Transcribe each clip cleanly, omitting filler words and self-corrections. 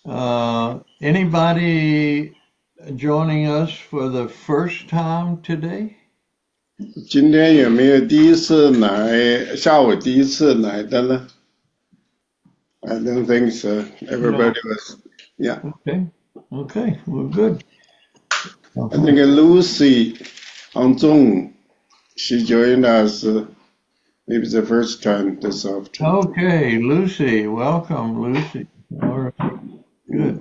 Anybody joining us for the first time today? 今天有没有第一次来，下午第一次来的呢？ I don't think so. Everybody was, yeah. Okay, well, good. I think Lucy on Zoom, she joined us maybe the first time this afternoon. Okay, Lucy, welcome, Lucy. All right, good.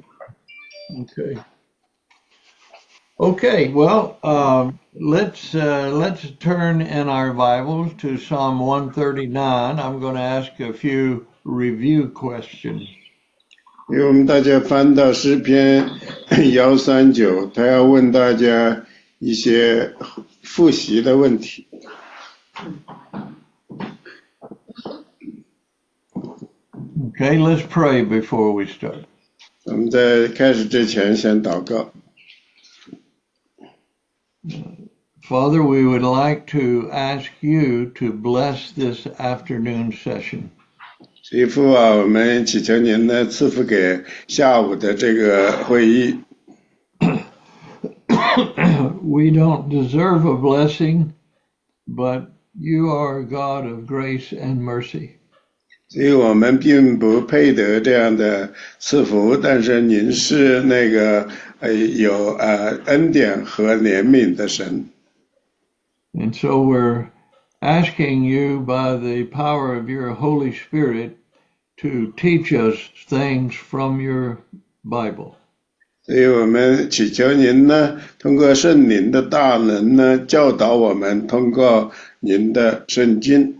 Okay, well, let's turn in our Bibles to Psalm 139. I'm going to ask a few review questions. 因为我们大家翻到诗篇139，他要问大家一些复习的问题。 Okay, let's pray before we start. 我们在开始之前先祷告。 Father, we would like to ask you to bless this afternoon session. 所以父啊，我们祈求您呢赐福给下午的这个会议。 We don't deserve a blessing, but you are a God of grace and mercy. 所以我们并不配得这样的赐福，但是您是那个有恩典和怜悯的神。 And so we're asking you by the power of your Holy Spirit to teach us things from your Bible. 所以我们祈求您呢，通过圣灵的大能呢，教导我们，通过您的圣经。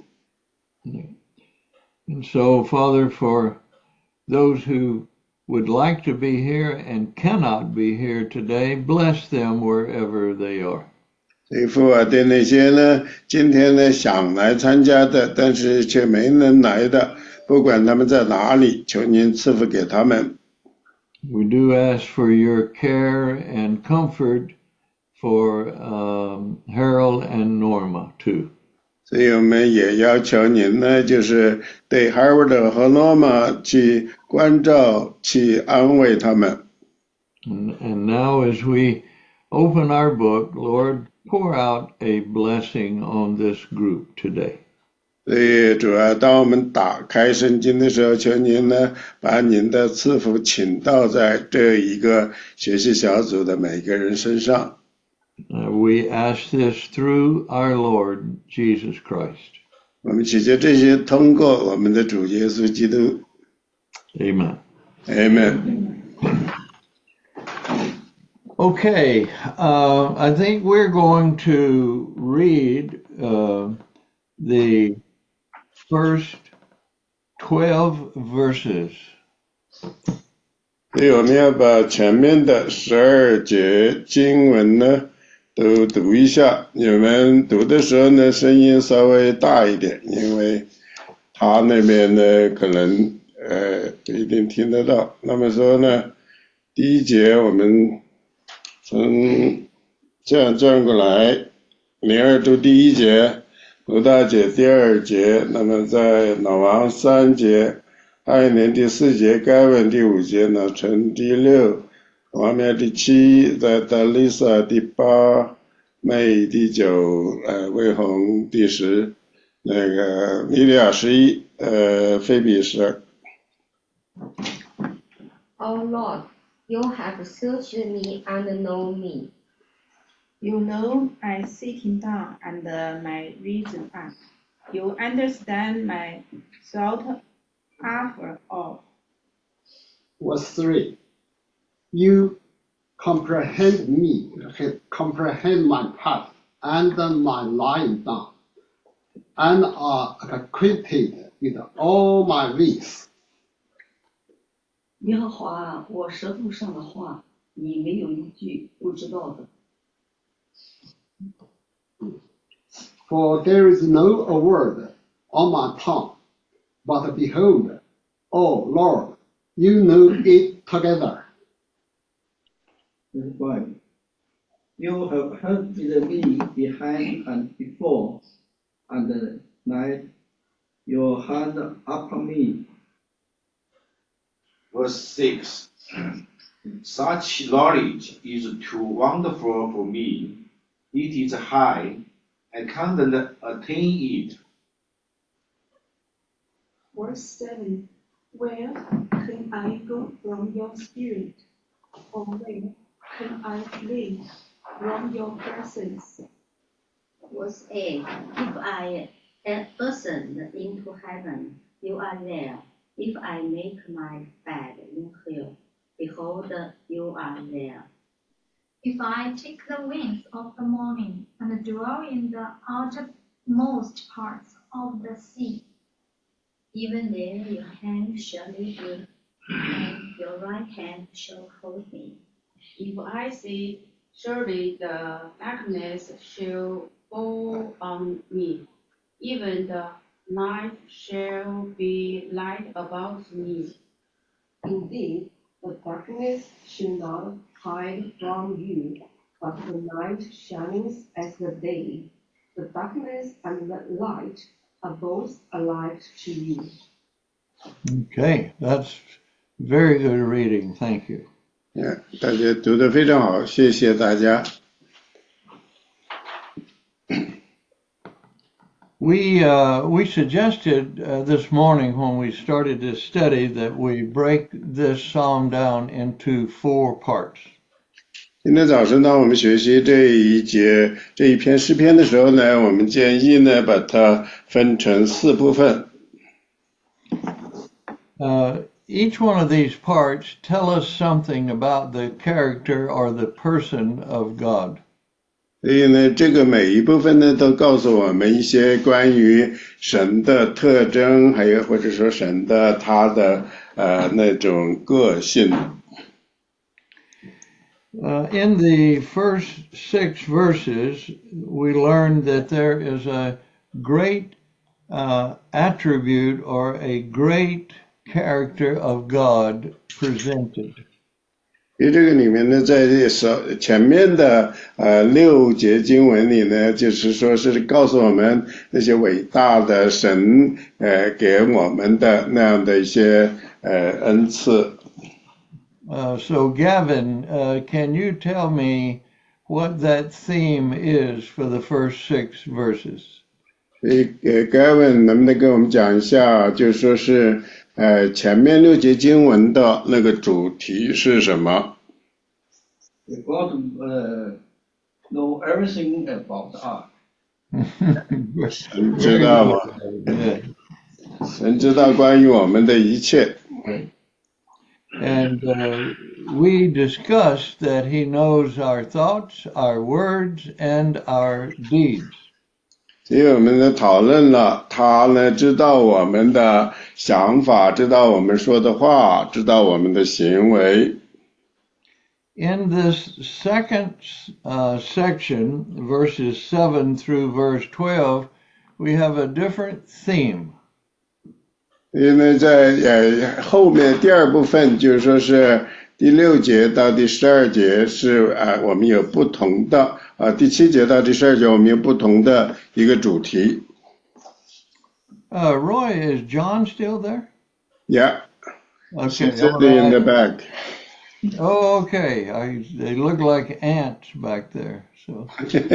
And so, Father, for those who would like to be here and cannot be here today, bless them wherever they are. 所以父啊，对那些呢，今天呢想来参加的，但是却没能来的，不管他们在哪里，求您赐福给他们。 We do ask for your care and comfort for Harold and Norma too. 所以我们也要求您呢，就是对 Harold 和 Norma 去关照，去安慰他们。 And now as we open our book, Lord, pour out a blessing on this group today. 所以主要当我们打开圣经的时候，求您呢，把您的赐福倾倒在这一个学习小组的每个人身上。 We ask this through our Lord Jesus Christ. 我们祈求这些通过我们的主耶稣基督。 Amen. Amen. Okay, I think we're going to read the first 12 verses. 所以我们要把前面的12节经文呢都读一下。你们读的时候呢，声音稍微大一点，因为他那边呢可能不一定听得到。那么说呢，第一节我们从这样转过来，灵儿读第一节，卢大姐第二节，那么在老王3节，爱莲第4节，盖文第5节，老陈第6，王苗第7，在达丽莎第8，妹第9，魏红第10，那个米利亚11，菲比12。 O Lord, you have searched me and know me. You know my sitting down and my risen up. You understand my thought afar off. Verse 3. You comprehend me, comprehend my path and my lying down, and are acquainted with all my ways. 耶和华啊，我舌头上的话，你没有一句不知道的。 For there is no a word on my tongue, but behold, O Lord, you know it together. Verse 5. You have held me behind and before, and laid your hand upon me. Verse 6. Such knowledge is too wonderful for me. It is high. I can't attain it. Verse 7. Where can I go from your spirit? Or where can I flee from your presence? Verse 8. If I ascend into heaven, you are there. If I make my bed in hell, behold, you are there. If I take the wings of the morning and dwell in the uttermost parts of the sea, even there your hand shall lead me, and your right hand shall hold me. If I say, surely the darkness shall fall on me, even the night shall be light about me. Indeed, the darkness shall not hide from you, but the night shines as the day. The darkness and the light are both alike to you. Okay, that's very good reading. Thank you. 大家读得非常好，谢谢大家。 We suggested this morning when we started this study that we break this psalm down into 4 parts. 今天早晨当我们学习这一篇诗篇的时候呢，我们建议呢把它分成4部分。 Each one of these parts tell us something about the character or the person of God. 所以呢，这个每一部分呢都告诉我们一些关于神的特征，还有或者说神的他的那种个性。 In the first 6 verses, we learned that there is a great attribute or a great character of God presented. 因为这个里面呢，在前面的6节经文里呢，就是说是告诉我们那些伟大的神给我们的那样的一些恩赐。 So Gavin, can you tell me what that theme is for the first 6 verses? 所以Gavin 能不能跟我们讲一下，就是说是前面6节经文的那个主题是什么？ God know everything about us. 神知道吗？神知道关于我们的一切。 And we discussed that he knows our thoughts, our words, and our deeds. 所以我们呢讨论了，他呢知道我们的想法，知道我们说的话，知道我们的行为。 In this second section, verses 7 through verse 12, we have a different theme. 因为在后面第2部分，就是说是第6节到第12节是我们有不同的第7节到第12节我们有不同的一个主题。 Roy, is John still there? Yeah. Okay. She's in the back. Oh, okay. They look like ants back there. So.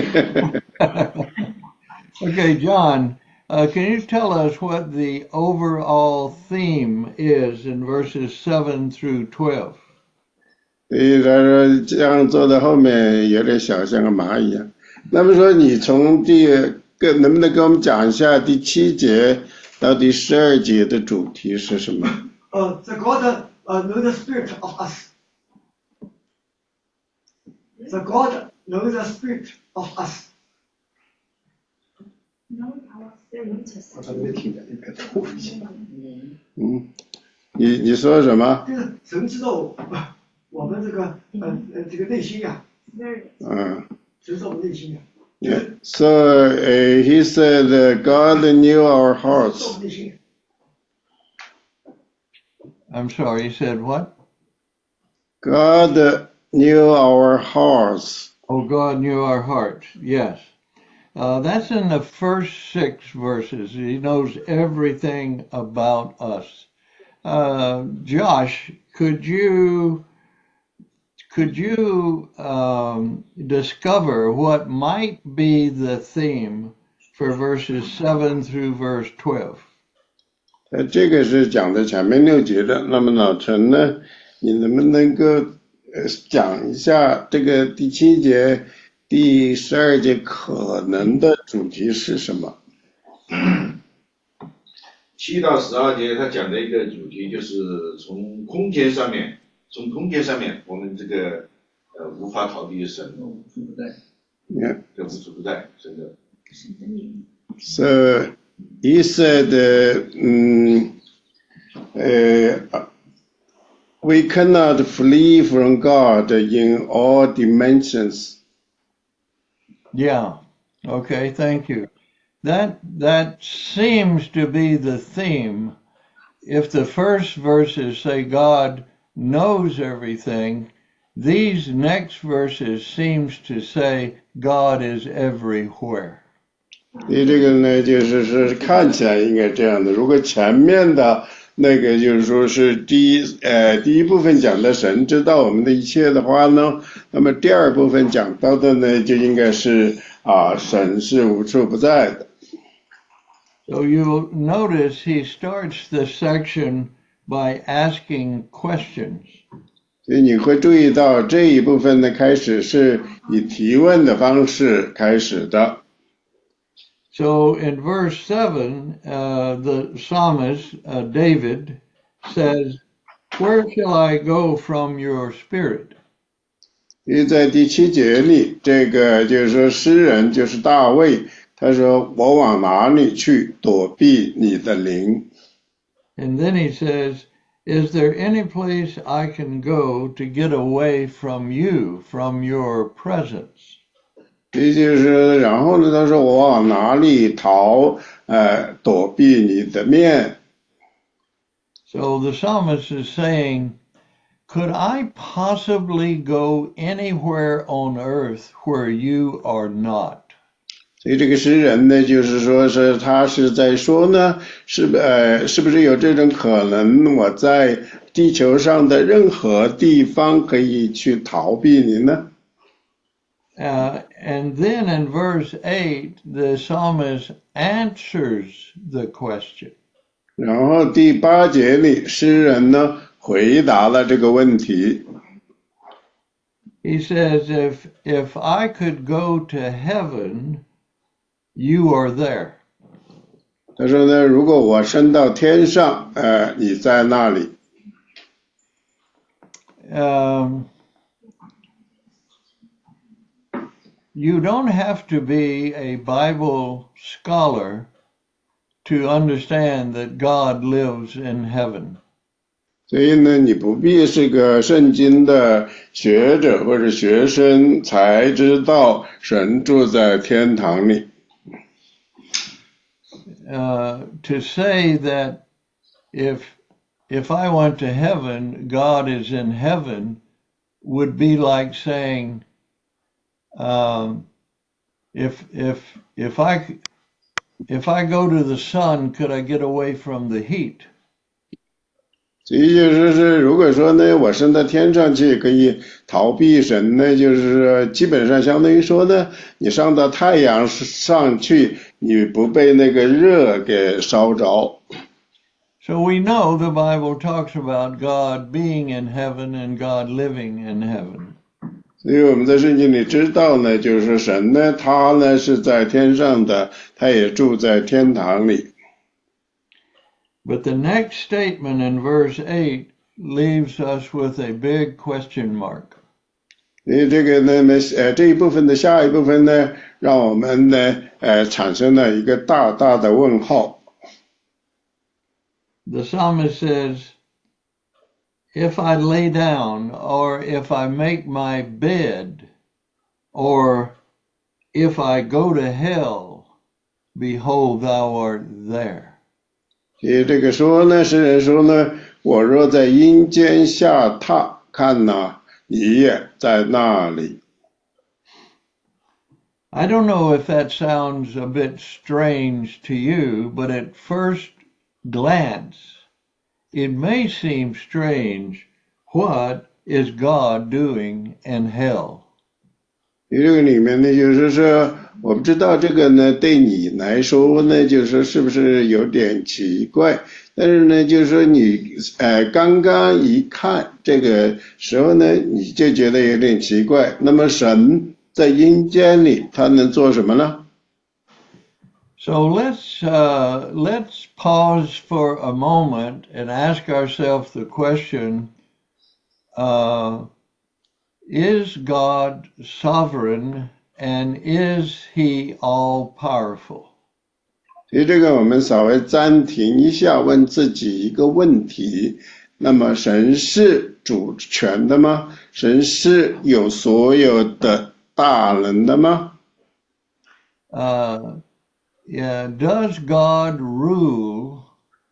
Okay, John, can you tell us what the overall theme is in verses 7 through 12? 所以他说这样做到后面有点小像个蚂蚁一样。那么说你从能不能跟我们讲一下第7节到第12节的主题是什么 ？The God knows the spirit of us. The God knows the spirit of us. Know our spirit. 我这没听见，你别吐一下。 你说什么？ 就是神知道我们这个这个内心呀。神知道我们内心呀。 Yeah. So he said God knew our hearts. I'm sorry, he said what? God knew our hearts. Oh, God knew our hearts, yes. That's in the first 6 verses. He knows everything about us. Josh, could you could you discover what might be the theme for verses 7 through verse 12? 这个是讲的前面6节的。那么老陈呢，你能不能够讲一下这个第7节、第12节可能的主题是什么 ？7到12节他讲的一个主题就是从空间上面，我们这个无法逃避神，无处不在，这无处不在，神的。 So he said, we cannot flee from God in all dimensions. Yeah. Okay. Thank you. That seems to be the theme. If the first verses say God knows everything, these next verses seems to say God is everywhere. 你这个呢，就是看起来应该这样的。如果前面的那个就是说是第一部分讲的神知道我们的一切的话呢，那么第二部分讲到的呢，就应该是神是无处不在的。 So you'll notice he starts the section by asking questions. 所以你会注意到这一部分的开始是以提问的方式开始的。 So in verse 7, the psalmist, David, says, "Where shall I go from your spirit?" 因为在第7节里，这个就是说诗人就是大卫，他说我往哪里去躲避你的灵 And then he says, "Is there any place I can go to get away from you, from your presence?" 也就是然后呢他说我往哪里逃躲避你的面 So the psalmist is saying, could I possibly go anywhere on earth where you are not? 所以这个诗人呢就是说是他是在说呢是不是有这种可能我在地球上的任何地方可以去逃避你呢 And then in verse 8, the psalmist answers the question. 然后第8节里诗人呢回答了这个问题 He says, if I could go to heaven, you are there. 他说呢如果我升到天上你在那里 You don't have to be a Bible scholar to understand that God lives in heaven. 所以呢你不必是个圣经的学者或者学生才知道神住在天堂里 To say that if I went to heaven, God is in heaven, would be like saying, if I go to the sun, could I get away from the heat? 所以就是如果说呢我升到天上去可以逃避神呢就是基本上相当于说呢你上到太阳上去你不被那个热给烧着 So we know the Bible talks about God being in heaven and God living in heaven. 所以我们在圣经里知道呢就是神呢他呢是在天上的他也住在天堂里 But the next statement in verse 8 leaves us with a big question mark. 所以这个呢这一部分的下一部分呢让我们呢产生了一个大大的问号 The psalmist says, if I lay down, or if I make my bed, or if I go to hell, behold, thou art there. 所以这个说呢诗人说呢我若在阴间下榻看哪你也在那里 I don't know if that sounds a bit strange to you, but at first glance, it may seem strange. What is God doing in hell? 这个里面呢，就是说，我不知道这个呢，对你来说呢，就是说是不是有点奇怪？但是呢，就是说你刚刚一看这个时候呢，你就觉得有点奇怪。那么神在阴间里，他能做什么呢？ So let's pause for a moment and ask ourselves the question: Is God sovereign, and is He all powerful? 所以这个我们稍微暂停一下，问自己一个问题：那么神是主权的吗？神是有所有的大能的吗？ Yeah, does God rule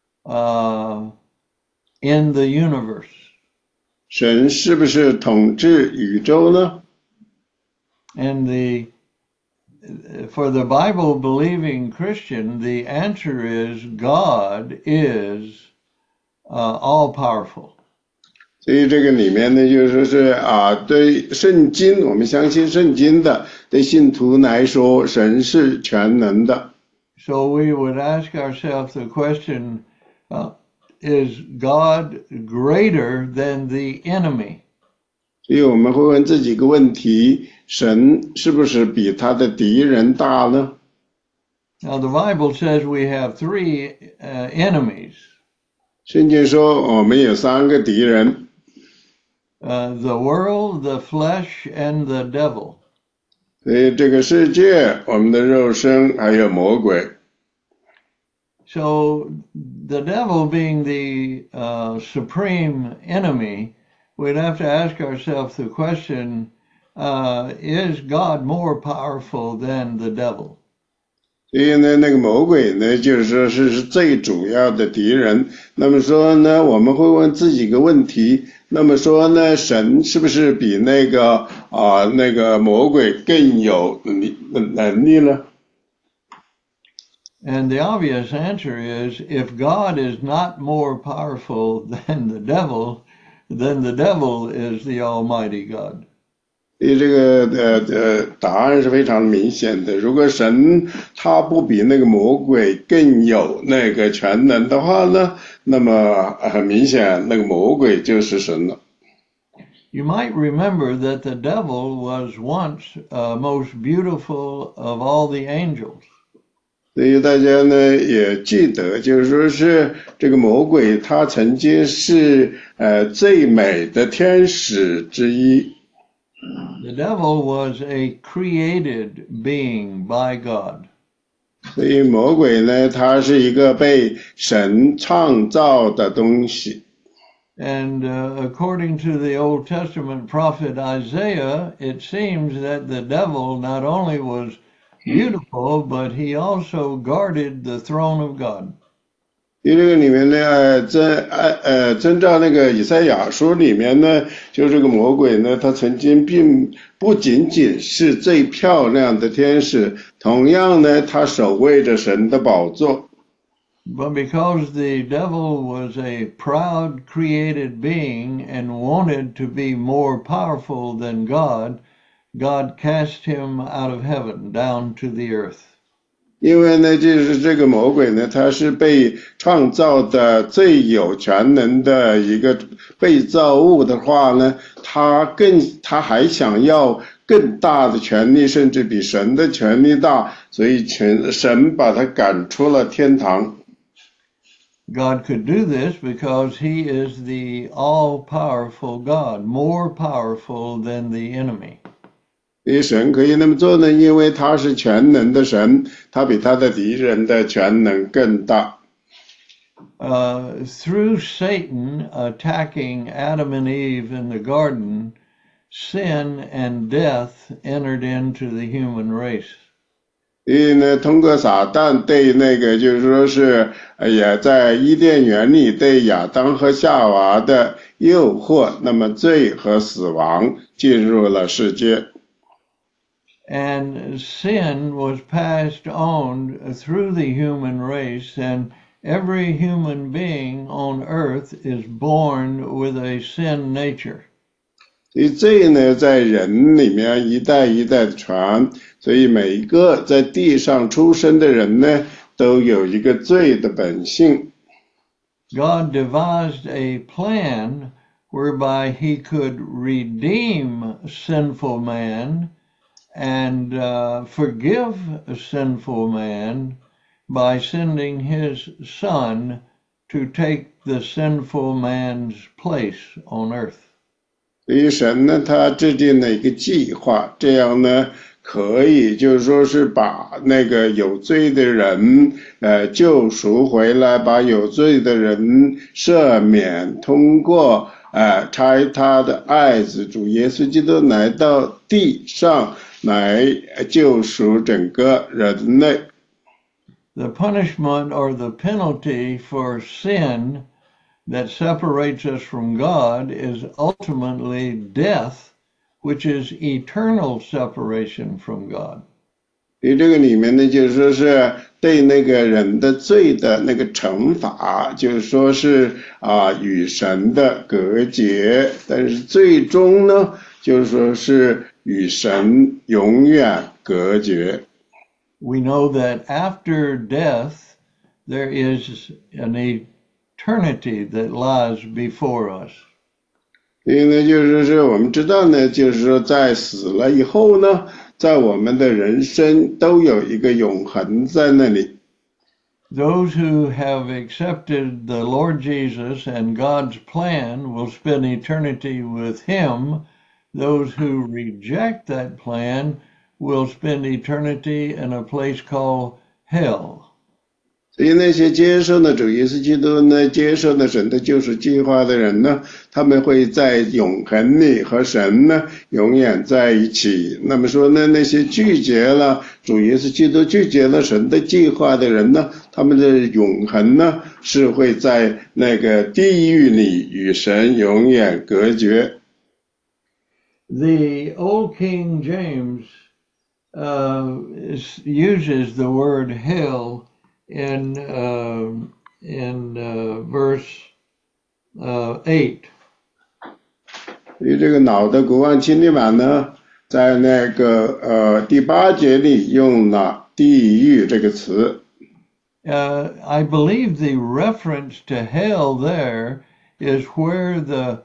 in the universe? 神是不是统治宇宙呢？ And for the Bible-believing Christian, the answer is God is all-powerful. 所以这个里面呢，就是说对圣经，我们相信圣经的，对信徒来说，神是全能的。 So we would ask ourselves the question, is God greater than the enemy? 所以我们会问自己一个问题：神是不是比他的敌人大呢？ Now the Bible says we have three enemies. 圣经说我们有3个敌人。 The world, the flesh, and the devil. 所以这个世界，我们的肉身，还有魔鬼。 So the devil being the supreme enemy, we'd have to ask ourselves the question, is God more powerful than the devil? 所以呢，那个魔鬼呢，就是说是最主要的敌人。那么说呢，我们会问自己一个问题：那么说呢，神是不是比那个魔鬼更有能力呢？ And the obvious answer is, if God is not more powerful than the devil is the Almighty God. 所以这个答案是非常明显的。如果神他不比那个魔鬼更有那个全能的话呢，那么很明显那个魔鬼就是神了。 You might remember that the devil was once most beautiful of all the angels. 所以大家呢也记得，就是说是这个魔鬼他曾经是最美的天使之一。 The devil was a created being by God. 所以魔鬼呢，他是一个被神创造的东西。 And according to the Old Testament prophet Isaiah, it seems that the devil not only was beautiful, but he also guarded the throne of God. 因为这个里面呢，遵照那个以赛亚书里面呢，就这个魔鬼呢，他曾经并不仅仅是最漂亮的天使，同样呢，他守卫着神的宝座。 But because the devil was a proud created being and wanted to be more powerful than God, God cast him out of heaven down to the earth. 因为呢，就是这个魔鬼呢，他是被创造的最有全能的一个被造物的话呢，他还想要更大的权力，甚至比神的权力大，所以神把他赶出了天堂。 God could do this because he is the all-powerful God, more powerful than the enemy. 所以神可以那么做呢，因为他是全能的神，他比他的敌人的全能更大。 Through Satan attacking Adam and Eve in the garden, sin and death entered into the human race. 所以呢，通过撒旦对那个就是说是也在伊甸园里对亚当和夏娃的诱惑，那么罪和死亡进入了世界。 And sin was passed on through the human race, and every human being on earth is born with a sin nature. 所以罪呢在人里面一代一代的传，所以每一个在地上出生的人呢都有一个罪的本性。 God devised a plan whereby he could redeem sinful man and forgive sinful man by sending his son to take the sinful man's place on earth. 所以神呢他制定了一个计划，这样呢可以就是说是把那个有罪的人救赎回来，把有罪的人赦免，通过差他的爱子主耶稣基督来到地上来救赎整个人类。 The punishment or the penalty for sin that separates us from God is ultimately death, which is eternal separation from God. 所以这个里面呢，就是说是对那个人的罪的那个惩罚，就是说是与神的隔绝，但是最终呢，就是说是与神永远隔绝。 We know that after death, there is an eternity that lies before us. 所以呢，就是说我们知道呢，就是说在死了以后呢，在我们的人生都有一个永恒在那里。 Those who have accepted the Lord Jesus and God's plan will spend eternity with him. Those who reject that plan will spend eternity in a place called hell. 所以那些接受了主耶稣基督呢，接受了神的救赎计划的人呢，他们会在永恒里和神呢永远在一起。那么说呢，那些拒绝了主耶稣基督、拒绝了神的计划的人呢，他们的永恒呢是会在那个地狱里与神永远隔绝。 The Old King James uses the word hell in verse 8. 所以这个老的国王钦定版呢，在那个第8节里用了地狱这个词。 I believe the reference to hell there is where the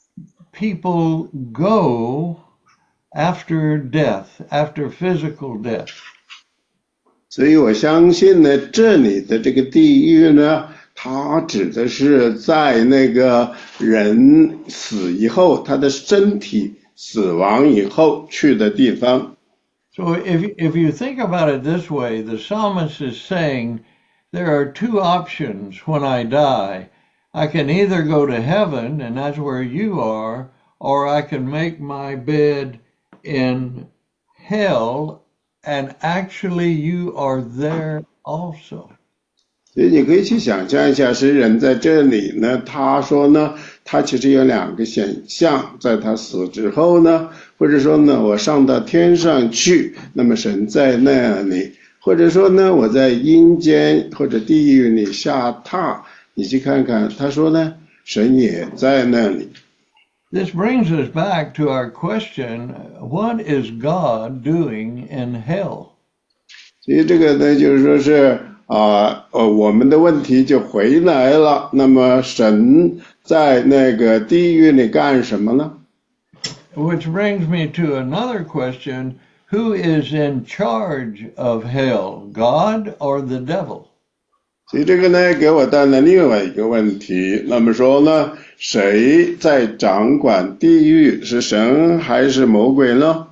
people go after death, after physical death. 所以我相信呢，这里的这个地狱呢，它指的是在那个人死以后，他的身体死亡以后去的地方。 So if you think about it this way, the psalmist is saying there are two options when I die. I can either go to heaven, and that's where you are, or I can make my bed in hell, and actually you are there also. 所以你可以去想象一下，诗人在这里呢，他说呢，他其实有2个选项，在他死之后呢，或者说呢，我上到天上去，那么神在那里，或者说呢，我在阴间或者地狱里下榻，你去看看，他说呢，神也在那里。 This brings us back to our question, what is God doing in hell? 所以这个呢，就是说是我们的问题就回来了。那么神在那个地狱里干什么呢？ Which brings me to another question, who is in charge of hell, God or the devil? 所以这个呢，给我带来另外一个问题。那么说呢，谁在掌管地狱，是神还是魔鬼呢？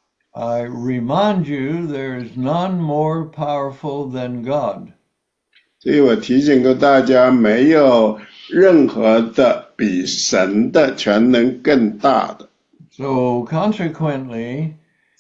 I remind you, there is none more powerful than God. 所以我提醒过大家，没有任何的比神的全能更大的。 So consequently,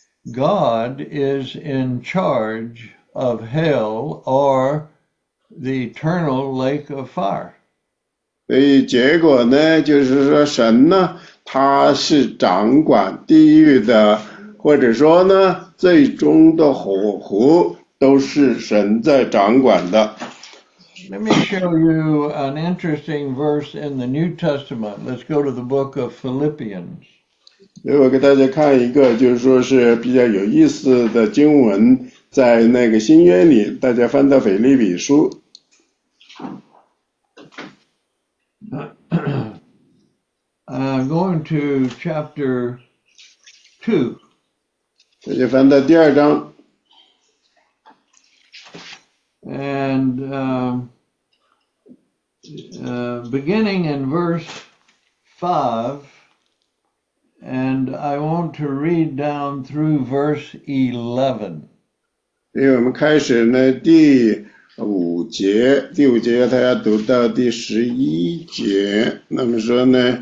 God is in charge of hell or the eternal lake of fire. 所以结果呢，就是说神呢，他是掌管地狱的，或者说呢，最终的火湖都是神在掌管的。 Let me show you an interesting verse in the New Testament. Let's go to the book of Philippians. 我给大家看一个，就是说是比较有意思的经文，在那个新约里，大家翻到腓立比书。 Going to chapter 2. 大家翻到第2章。 And beginning in verse 5, and I want to read down through verse 11. 因为我们开始呢第5节，第5节他要读到第11节，那么说呢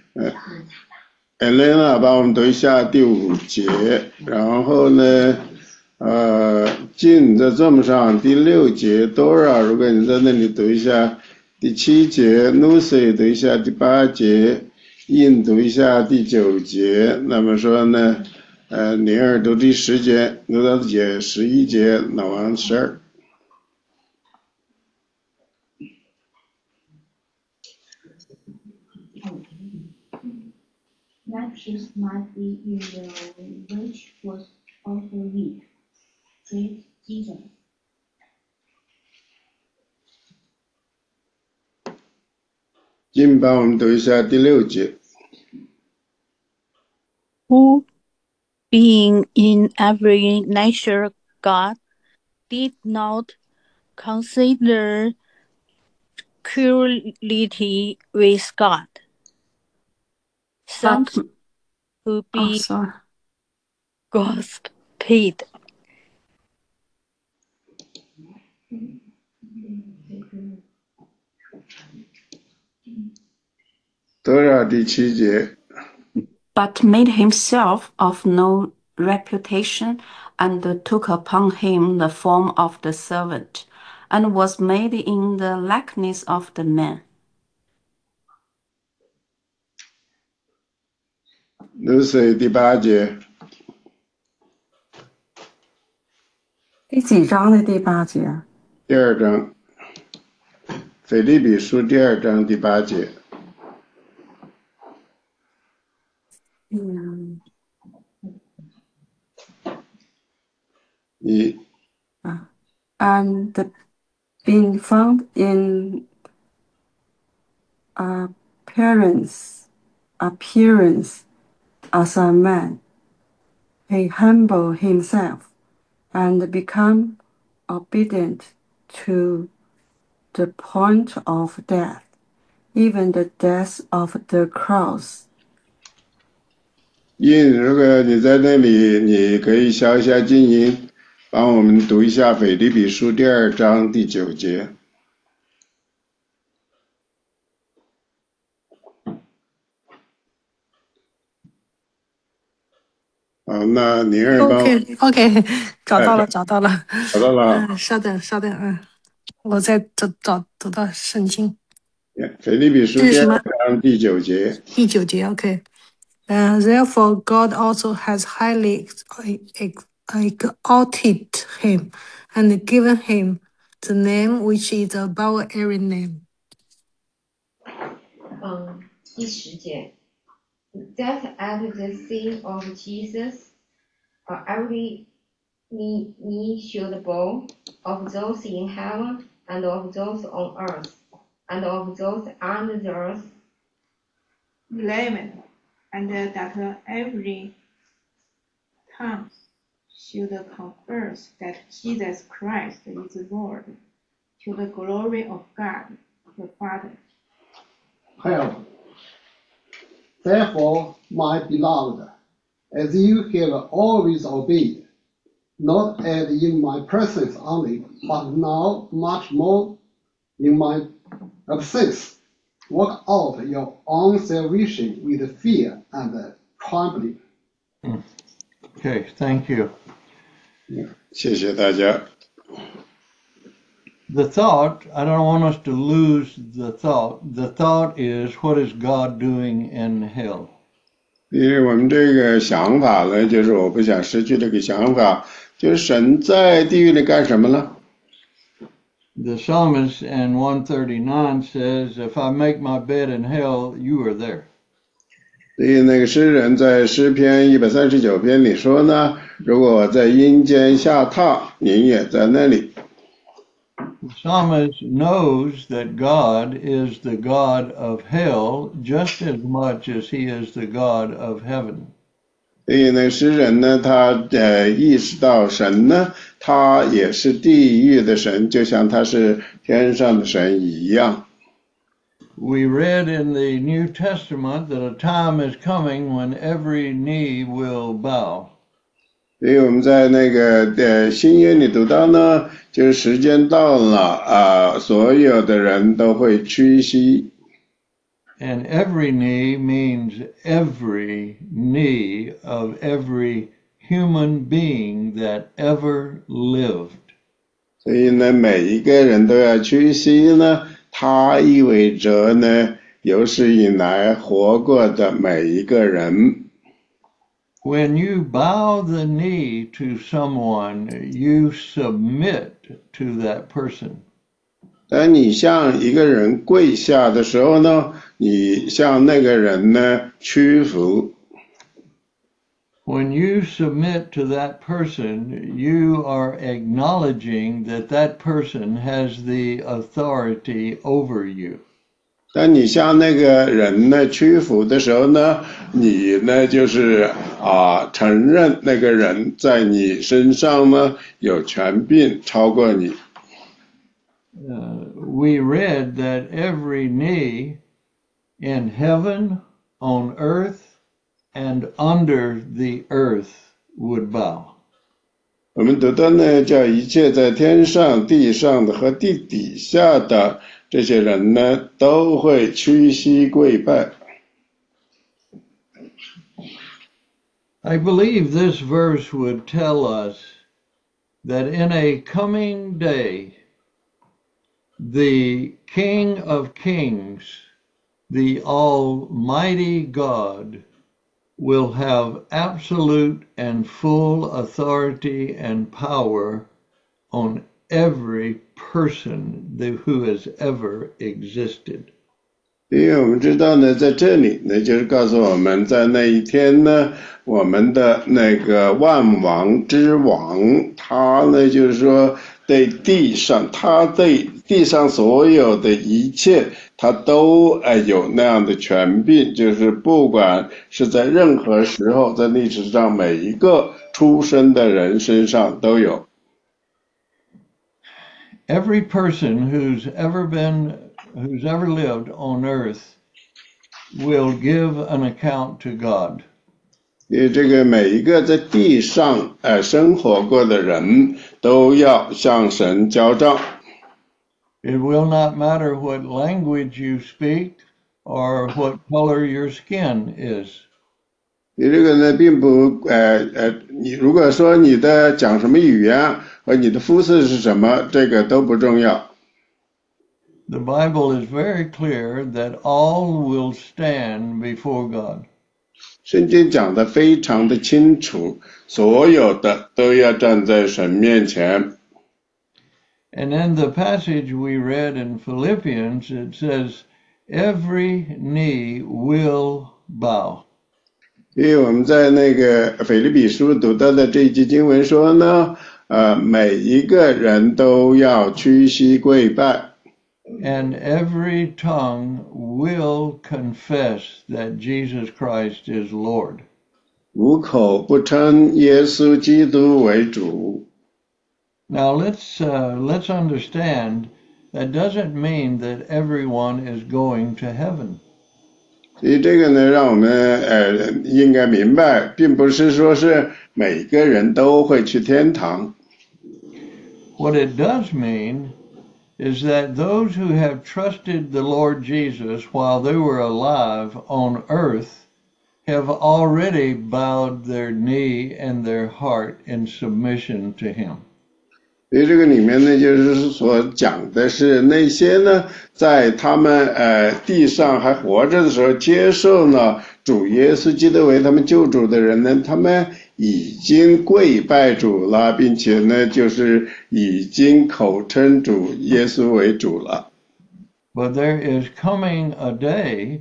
Elena 帮我们读一下第5节，然后呢进在这么上第6节 Dora 如果你在那里读一下第7节 Lucy 读一下第8节 In 读一下第9节，那么说呢尼尔读第10节，读到11节，老王12。 That peace might be in the which was also weak. Praise Jesus. 进帮我们读一下第6节。 Who, being in every nature God, did not consider equality with God, something to be grasped. 多少第7节 But made himself of no reputation, and took upon him the form of the servant, and was made in the likeness of the man. Lucy 第8节。 第几章的第8节？ 第2章，腓立比书第2章第8节。 And being found in appearance as a man, he humbled himself and became obedient to the point of death, even the death of the cross. 如果你在那里，你可以消一下静音，帮我们读一下腓立比书第2章第9节。好，那尼尔帮 OK， 找到了。 找到了。 稍等，我再找到圣经。 腓立比书第2章第9节。 第9节 ，OK。Therefore, God also has highly exalted him and given him the name which is above every name. 第10节 That at the name of Jesus, every knee should bow, of those in heaven and of those on earth and of those under the earth. 11. And that every tongue should confess that Jesus Christ is Lord, to the glory of God the Father. 12. Therefore, my beloved, as you have always obeyed, not as in my presence only, but now much more in my absence, work out your own salvation with fear and trembling. Okay, thank you. 谢谢大家。 The thought, I don't want us to lose the thought. The thought is, what is God doing in hell? 因为我们这个想法呢，就是我不想失去这个想法，就是神在地狱里干什么呢？ The psalmist in 139 says, if I make my bed in hell, you are there. 所以那个诗人在诗篇139篇里说呢，如果我在阴间下榻，您也在那里。 The psalmist knows that God is the God of hell just as much as he is the God of heaven. 所以呢，诗人呢，他意识到神呢，他也是地狱的神，就像他是天上的神一样。 We read in the New Testament that a time is coming when every knee will bow. 所以我们在那个新约里读到呢，就是时间到了所有的人都会屈膝。 And every knee means every knee of every human being that ever lived. 所以呢，每一个人都要屈膝呢，它意味着呢，有史以来活过的每一个人。 When you bow the knee to someone, you submit to that person. 当你向一个人跪下的时候呢，你向那个人呢屈服。 When you submit to that person, you are acknowledging that that person has the authority over you. 当你向那个人呢屈服的时候呢，你呢就是承认那个人在你身上呢有权柄超过你。 We read that every knee in heaven, on earth, and under the earth would bow. 我们读到呢，叫一切在天上、地上的和地底下的这些人呢，都会屈膝跪拜。 I believe this verse would tell us that in a coming day, the King of Kings, the Almighty God, will have absolute and full authority and power on every person who has ever existed. 因为我们知道呢，在这里呢，就是告诉我们在那一天呢，我们的那个万王之王，他呢就是说对地上，他对地上所有的一切，他都有那样的权柄，就是不管是在任何时候，在历史上每一个出生的人身上都有。 Every person who's ever lived on earth will give an account to God. 这个每一个在地上生活过的人都要向神交账。 It will not matter what language you speak or what color your skin is. 你这个呢，并不你如果说你的讲什么语言和你的肤色是什么，这个都不重要。 The Bible is very clear that all will stand before God. 圣经讲得非常的清楚，所有的都要站在神面前。 And in the passage we read in Philippians, it says, every knee will bow. 因为我们在那个腓立比书读到的这一节经文说呢，每一个人都要屈膝跪拜。 And every tongue will confess that Jesus Christ is Lord. 无口不称耶稣基督为主。 Now let's understand that doesn't mean that everyone is going to heaven. 所以这个呢，让我们应该明白，并不是说是每个人都会去天堂。 What it does mean is that those who have trusted the Lord Jesus while they were alive on earth have already bowed their knee and their heart in submission to him. 所以这个里面呢，就是所讲的是那些呢，在他们地上还活着的时候，接受了主耶稣基督为他们救主的人呢，他们已经跪拜主了，并且呢，就是已经口称主耶稣为主了。 But there is coming a day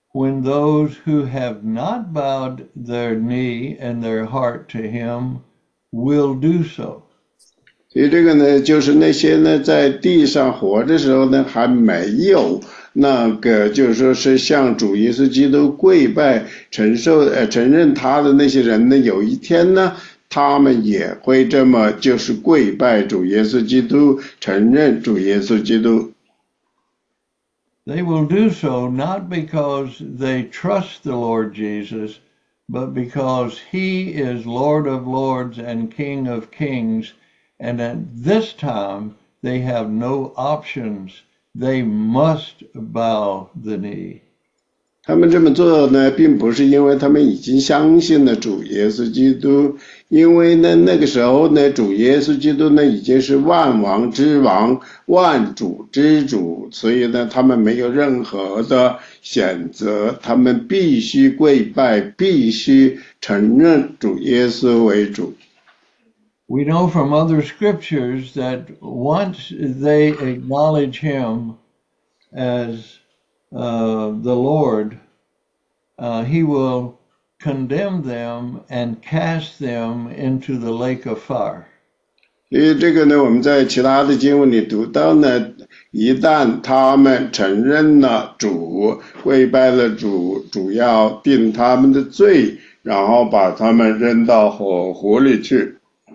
when those who have not bowed their knee and their heart to him will do so. 所以这个呢，就是那些呢在地上活的时候呢，还没有那个就是说是向主耶稣基督跪拜、承认他的那些人呢，有一天呢，他们也会这么就是跪拜主耶稣基督，承认主耶稣基督。 They will do so not because they trust the Lord Jesus, but because he is Lord of Lords and King of Kings, and at this time they have no options. They must bow the knee. 他们这么做呢，并不是因为他们已经相信了主耶稣基督，因为呢，那个时候呢，主耶稣基督呢已经是万王之王、万主之主，所以呢，他们没有任何的选择，他们必须跪拜，必须承认主耶稣为主。 We know from other scriptures that once they acknowledge him as the Lord, he will condemn them and cast them into the lake of fire. 所以这个呢，我们在其他的经文里读到呢，一旦他们承认了主，跪拜了主，主要定他们的罪，然后把他们扔到火湖里去。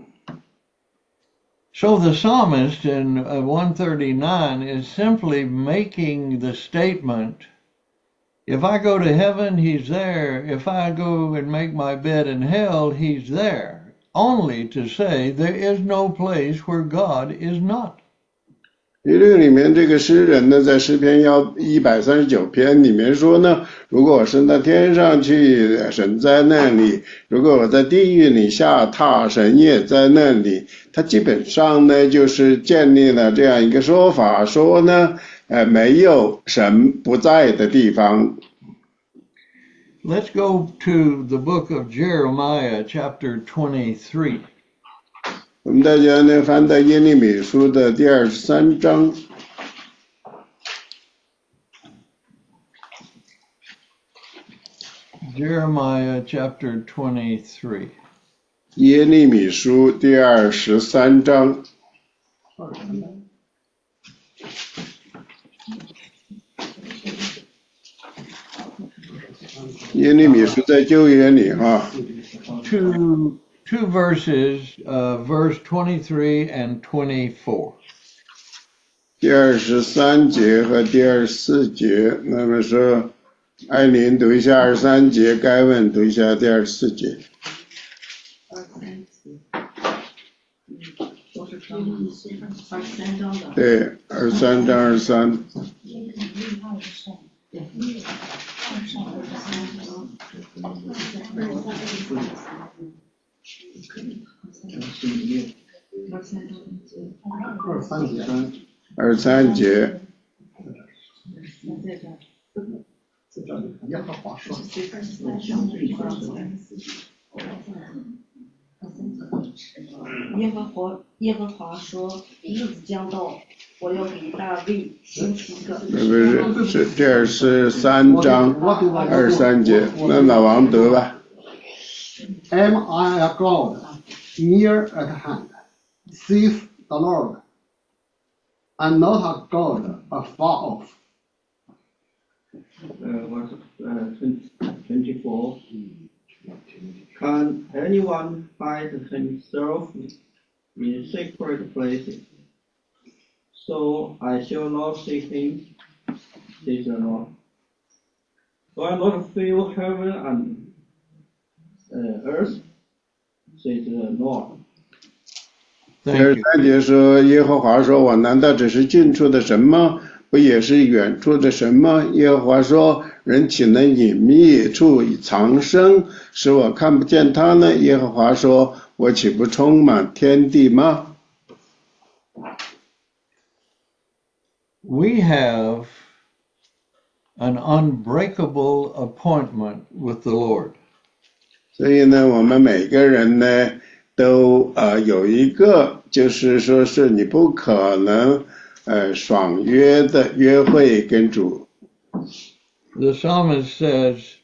So the psalmist in 139 is simply making the statement, if I go to heaven, he's there. If I go and make my bed in hell, he's there. Only to say there is no place where God is not. 这个里面这个诗人呢，在诗篇139篇里面说呢，如果我升到天上去，神在那里；如果我在地狱里下榻，神也在那里。他基本上呢，就是建立了这样一个说法，说呢，没有神不在的地方。 Let's go to the book of Jeremiah, chapter 23. 我们大家呢翻到耶利米书的第23章。 Jeremiah chapter 23. 耶利米书第23章。耶利米书在旧约里哈。 Two verses, verse 23 and 24. 第23节和第24节，那么说，艾琳读一下23节，该问读一下第24节。对，23章23。23节。 耶和华说，日子将到，我要给大卫兴起一个。 不是，这是3章23节，那老王读吧。 Am I a God near at hand, saith the Lord, and not a God afar off? Verse 24. Can anyone hide himself in secret places? So I shall not see him, says the Lord. Do I not fill heaven and earth, says the Lord. 23节说，耶和华说，我难道只是近处的神吗？不也是远处的神吗？耶和华说，人岂能隐秘处藏身，使我看不见他呢？耶和华说，我岂不充满天地吗？ We have an unbreakable appointment with the Lord. 所以呢，我们每个人呢，都有一个，就是说是你不可能爽约的约会跟主。 the psalmist says,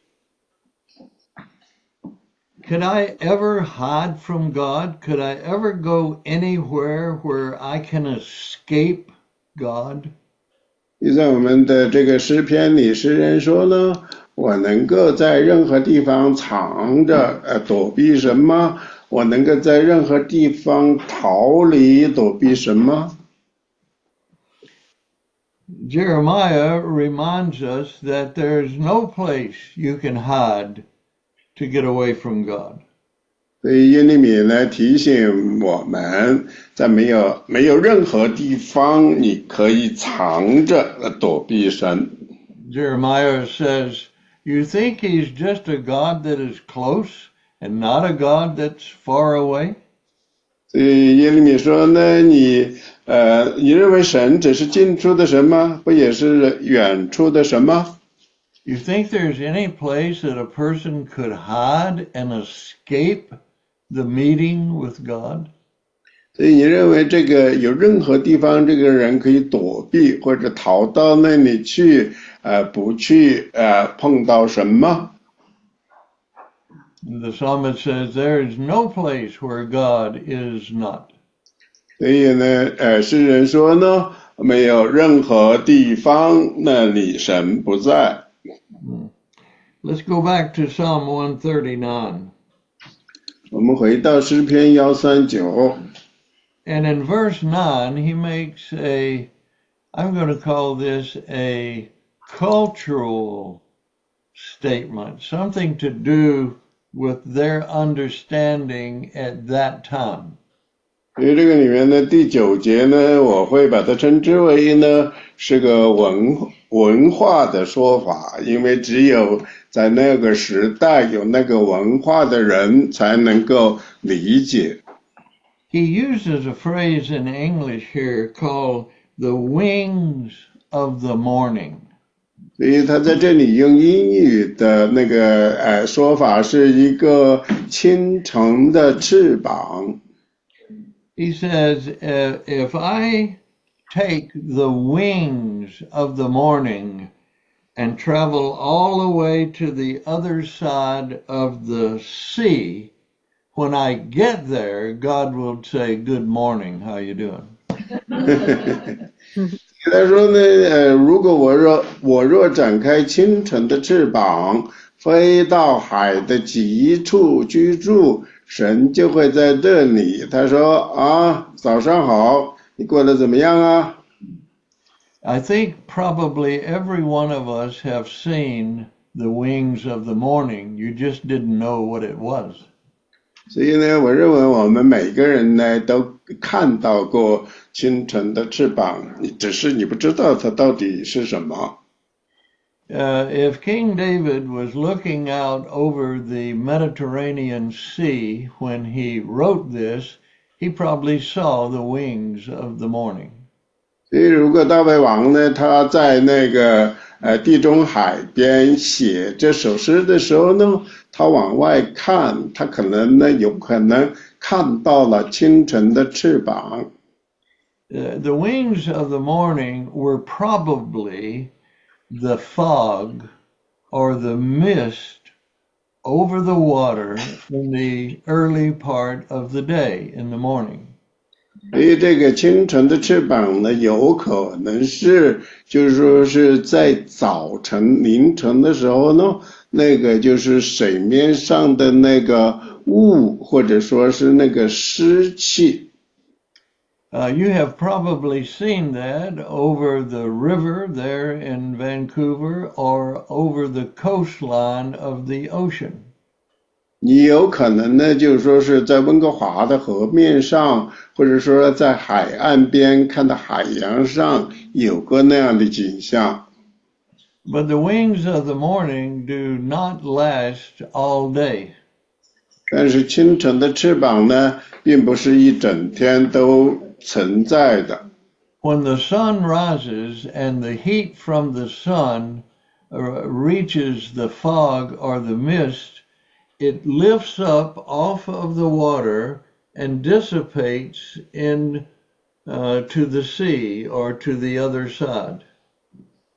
could I ever hide from God? Could I ever go anywhere where I can escape God? 在我们的这个诗篇里，诗人说呢，我能够在任何地方藏着躲避什么？我能够在任何地方逃离躲避什么？ Jeremiah reminds us that there's no place you can hide to get away from God. 所以耶利米呢提醒我们，在没有任何地方你可以藏着躲避神。 Jeremiah says, you think he's just a God that is close and not a God that's far away? 所以耶利米说呢，你认为神只是近处的神吗？不也是远处的神吗？ You think there's any place that a person could hide and escape the meeting with God? 所以你认为这个有任何地方这个人可以躲避或者逃到那里去不去碰到神吗？ The psalmist says there is no place where God is not. 所以呢诗人说呢，没有任何地方那里神不在。 Let's go back to Psalm 139. 我们回到诗篇139。 And in verse 9, he makes I'm going to call this a cultural statement, something to do with their understanding at that time. 所以这个里面的第9节呢，我会把它称之为呢是个文化的说法，因为只有在那个时代有那个文化的人才能够理解。 He uses a phrase in English here called the wings of the morning. 所以他在这里用英语的那个说法是一个清晨的翅膀。 He says, if I take the wings of the morning and travel all the way to the other side of the sea, when I get there, God will say, good morning, how you doing? 他说呢，如果我若展开清晨的翅膀，飞到海的极处居住，神就会在这里。他说早上好，你过得怎么样啊？ I think probably every one of us have seen the wings of the morning. You just didn't know what it was. 所以呢，我认为我们每个人呢都看到过清晨的翅膀，只是你不知道它到底是什么。 If King David was looking out over the Mediterranean Sea when he wrote this, he probably saw the wings of the morning. 所以如果大卫王呢，他在那个地中海边写这首诗的时候呢，他往外看，他可能呢有可能看到了清晨的翅膀。 The wings of the morning were probably the fog or the mist over the water in the early part of the day in the morning. 所以这个清晨的翅膀呢，有可能是就是说是在早晨凌晨的时候呢，那个就是水面上的那个雾，或者说是那个湿气。 You have probably seen that over the river there in Vancouver or over the coastline of the ocean. 你有可能呢，就是说是在温哥华的河面上，或者说在海岸边看到海洋上有过那样的景象。 But the wings of the morning do not last all day. 但是清晨的翅膀呢，并不是一整天都存在的。 When the sun rises and the heat from the sun reaches the fog or the mist, it lifts up off of the water and dissipates to the sea or to the other side.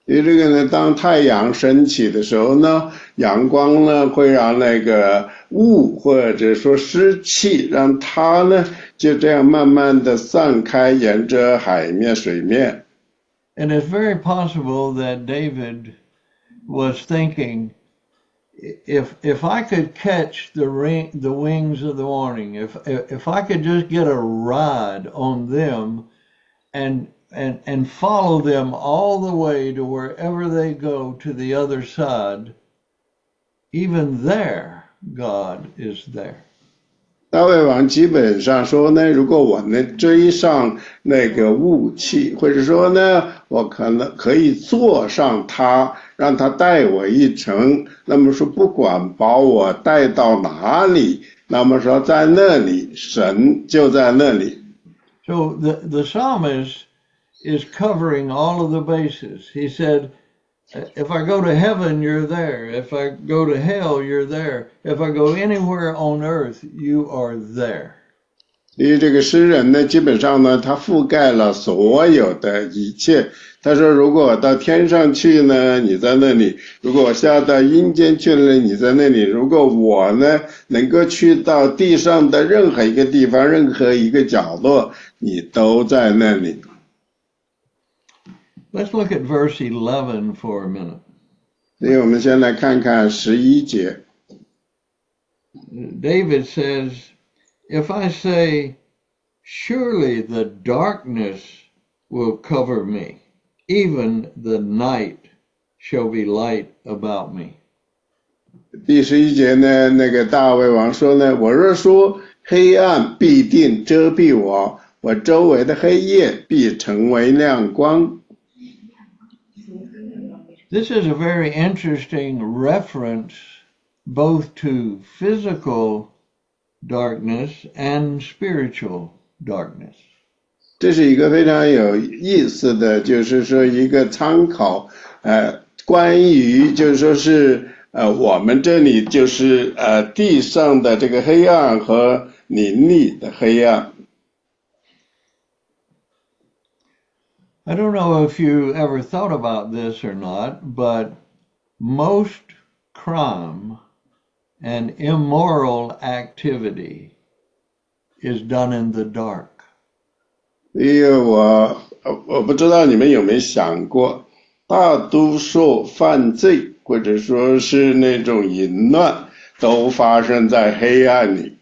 这个呢，当太阳升起的时候呢，阳光呢会让那个雾或者说湿气，让它呢就这样慢慢的散开，沿着海面水面。 And it's very possible that David was thinking, if I could catch the wings of the morning, if I could just get a ride on them and follow them all the way to wherever they go to the other side, even there, God is there. 大卫王基本上说呢，如果我能追上那个雾气，或者说呢，我可能可以坐上它，让它带我一程，那么说不管把我带到哪里，那么说在那里，神就在那里。 So the psalmist is covering all of the bases. He said, if I go to heaven, you're there. If I go to hell, you're there. If I go anywhere on earth, you are there. 因为这个诗人呢，基本上呢，他覆盖了所有的一切。他说，如果我到天上去呢，你在那里；如果我下到阴间去了，你在那里；如果我呢，能够去到地上的任何一个地方，任何一个角落，你都在那里。 Let's look at verse 11 for a minute. 所以我们先来看看11节。 David says, if I say, surely the darkness will cover me, even the night shall be light about me. 第11节呢，那个大卫王说呢，我若说黑暗必定遮蔽我，我周围的黑夜必成为亮光。 This is a very interesting reference both to physical darkness and spiritual darkness. 这是一个非常有意思的，就是说一个参考，关于就是说是我们这里就是地上的这个黑暗和灵里的黑暗。 I don't know if you ever thought about this or not, but most crime and immoral activity is done in the dark. 因为我不知道你们有没有想过，大多数犯罪或者说是那种淫乱都发生在黑暗里。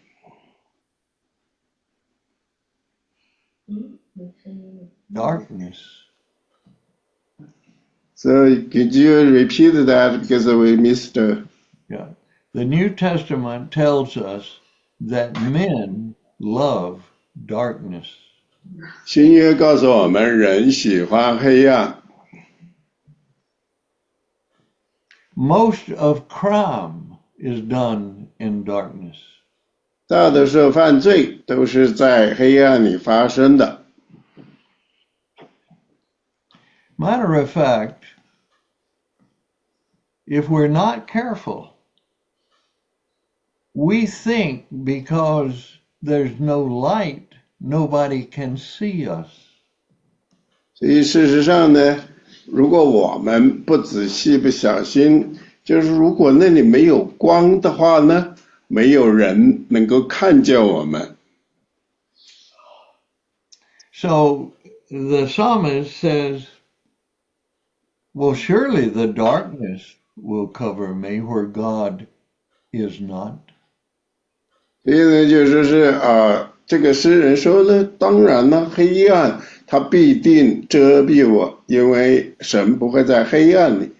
Darkness. So could you repeat that because we missed? Yeah. The New Testament tells us that men love darkness. 新约告诉我们，人喜欢黑暗。 Most of crime is done in darkness. 大多数犯罪都是在黑暗里发生的。 Matter of fact, if we're not careful, we think because there's no light, nobody can see us. 所以事实上呢，如果我们不仔细不小心，就是如果那里没有光的话呢，没有人能够看见我们。 So the psalmist says, well, surely the darkness will cover me where God is not. 所以呢，就说是这个诗人说呢，当然呢，黑暗它必定遮蔽我，因为神不会在黑暗里。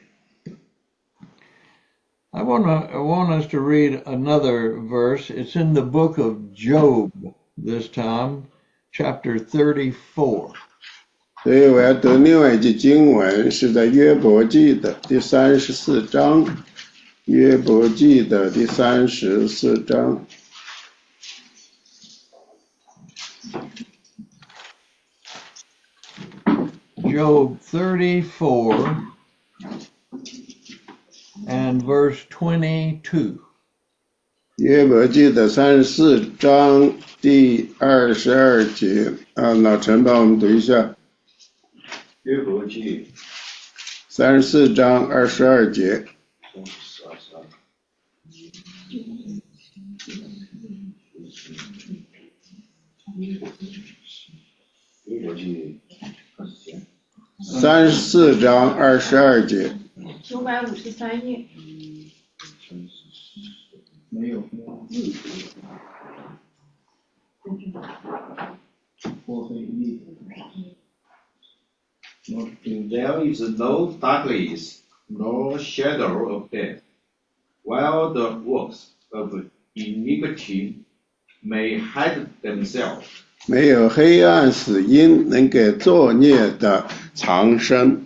I want us to read another verse. It's in the book of Job this time, chapter 34. 所以我要读另外一节经文，是在约伯记的第34章，约伯记的第34章。 Job 34 and verse 22. 约伯记的34章第22节，老陈帮我们读一下。 约伯记 34章22节。34章22节。 953页。 没有。 There is no darkness, no shadow of death, while the works of iniquity may hide themselves. 没有黑暗死因能给作孽的藏身。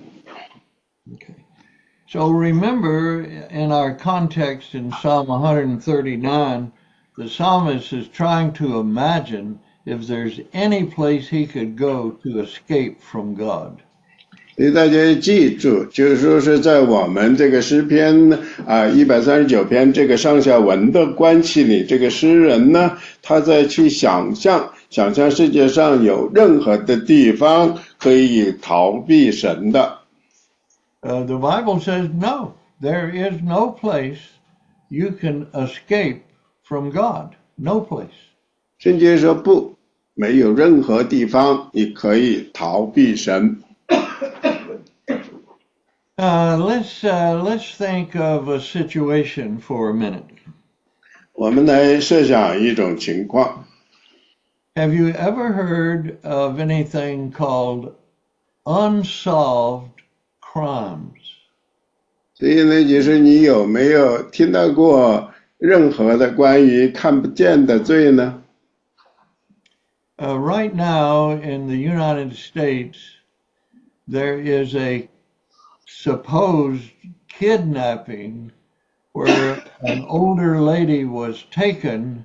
So remember, in our context in Psalm 139, the psalmist is trying to imagine if there's any place he could go to escape from God. 所以大家记住，就是说是在我们这个诗篇139篇这个上下文的关系里，这个诗人呢，他在去想象世界上有任何的地方可以逃避神的。 The Bible says no, there is no place you can escape from God. No place. 圣经说不，没有任何地方你可以逃避神。 Let's think of a situation for a minute. 我们来设想一种情况。 Have you ever heard of anything called unsolved crimes? 所以呢，就是你有没有听到过任何的关于看不见的罪呢？ Right now in the United States, there is a supposed kidnapping where an older lady was taken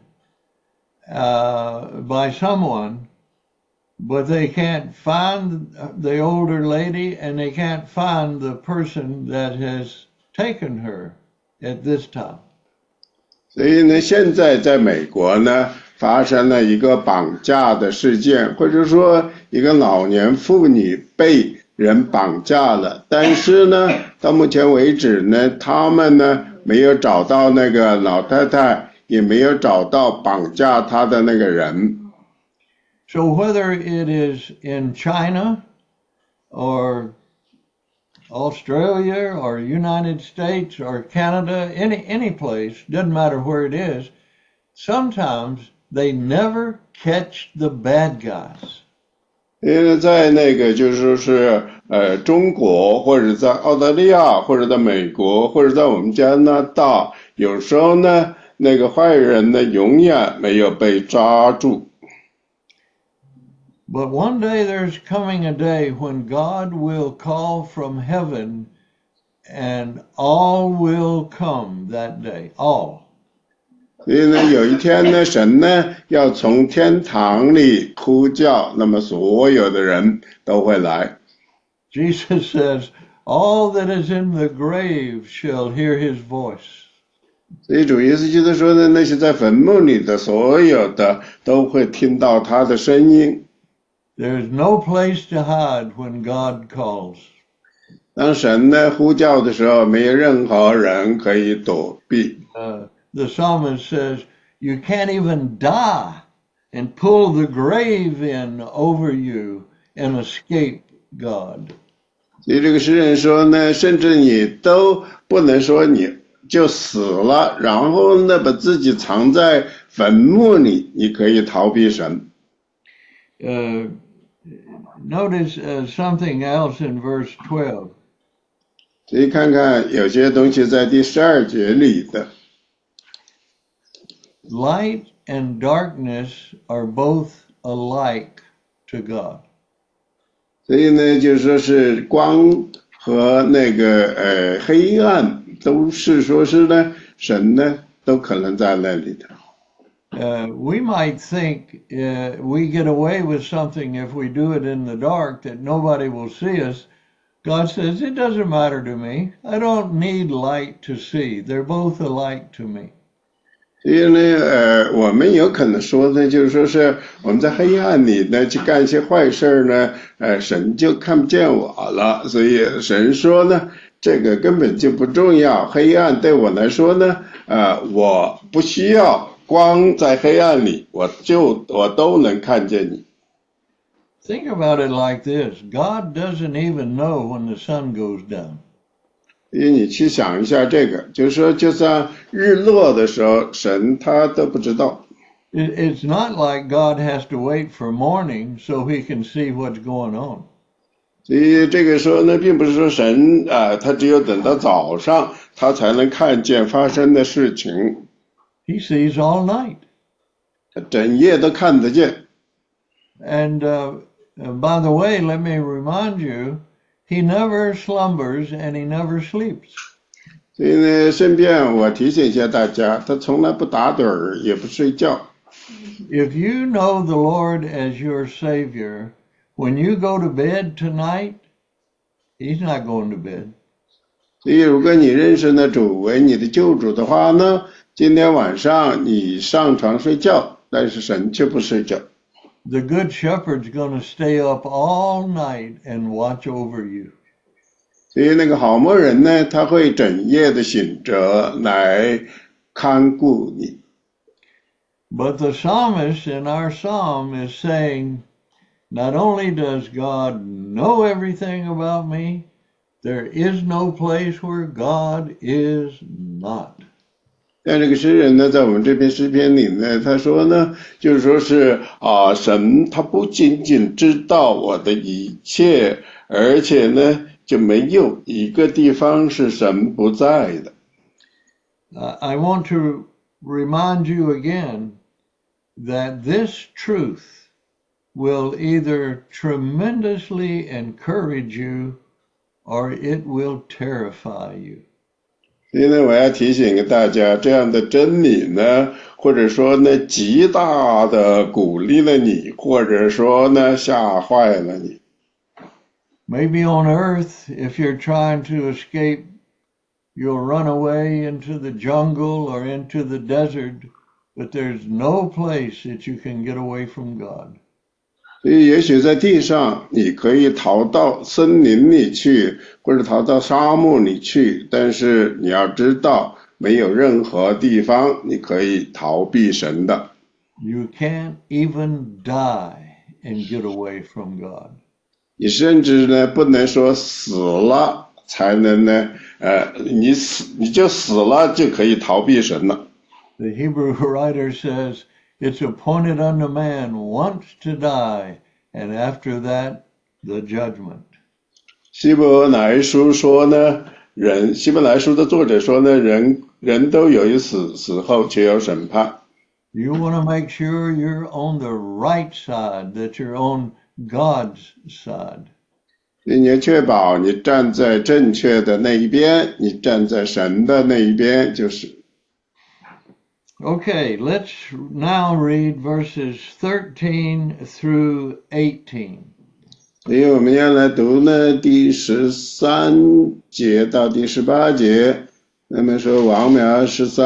by someone, but they can't find the older lady and they can't find the person that has taken her at this time. 所以呢，现在在美国呢，发生了一个绑架的事件，或者说一个老年妇女被人绑架了，但是呢，到目前为止呢，他们呢没有找到那个老太太，也没有找到绑架她的那个人。 So whether it is in China or Australia or United States or Canada, any place, doesn't matter where it is, sometimes they never catch the bad guys. 因为在那个就是说是中国或者在澳大利亚或者在美国或者在我们加拿大，有时候呢那个坏人呢永远没有被抓住。 But one day there's coming a day when God will call from heaven and all will come that day, all. 所以呢，有一天呢，神呢要从天堂里呼叫，那么所有的人都会来。 Jesus says, all that is in the grave shall hear his voice. 所以主耶稣基督说呢，那些在坟墓里的所有的都会听到他的声音。 There's no place to hide when God calls. 当神呢呼叫的时候，没有任何人可以躲避。 The psalmist says, you can't even die and pull the grave in over you and escape God. 所以这个诗人说呢，甚至你都不能说你就死了，然后呢把自己藏在坟墓里，你可以逃避神。 Notice something else in verse 12. 所以看看有些东西在第12节里的。 Light and darkness are both alike to God. 所以呢，就说是光和那个黑暗都是说是呢，神呢都可能在那里的。 We might think we get away with something if we do it in the dark that nobody will see us. God says, it doesn't matter to me. I don't need light to see. They're both alike to me. 所以呢，我们有可能说呢，就是说是我们在黑暗里呢去干一些坏事呢，神就看不见我了。所以神说呢，这个根本就不重要。黑暗对我来说呢，我不需要光在黑暗里，我都能看见你。 Think about it like this: God doesn't even know when the sun goes down. 因为你去想一下这个，就是说，就算日落的时候，神他都不知道。 It's not like God has to wait for morning so he can see what's going on. 所以这个时候呢，并不是说神他只有等到早上，他才能看见发生的事情。 He sees all night. 他整夜都看得见。 And by the way, let me remind you, he never slumbers and he never sleeps. 所以呢，顺便我提醒一下大家，他从来不打盹儿，也不睡觉。 If you know the Lord as your Savior, when you go to bed tonight, he's not going to bed. 所以如果你认识那主为你的救主的话呢，今天晚上你上床睡觉，但是神却不睡觉。 The good shepherd's going to stay up all night and watch over you. 所以那个好牧人呢，他会整夜的醒着来看顾你。 But the psalmist in our psalm is saying, not only does God know everything about me, there is no place where God is not. 但这个诗人呢，在我们这篇诗篇里呢，他说呢，就是说是神他不仅仅知道我的一切，而且呢，就没有一个地方是神不在的。 I want to remind you again that this truth will either tremendously encourage you or it will terrify you. 所以呢，我要提醒大家，这样的真理呢，或者说呢，极大的鼓励了你，或者说呢，吓坏了你。 Maybe on earth, if you're trying to escape, you'll run away into the jungle or into the desert, but there's no place that you can get away from God. 所以也许在地上你可以逃到森林里去，或者逃到沙漠里去，但是你要知道没有任何地方你可以逃避神的。 You can't even die and get away from God. 你甚至呢不能说死了才能呢你就死了就可以逃避神了。 The Hebrew writer says, it's appointed unto man once to die, and after that, the judgment. 希伯来书说呢，希伯来书的作者说呢，人都有一死，死后却有审判。 You want to make sure you're on the right side, that you're on God's side. 你要确保你站在正确的那一边，你站在神的那一边就是。 Okay, let's now read verses 13 through 18. 所以我们要来读呢第13节到第18节。那么说王苗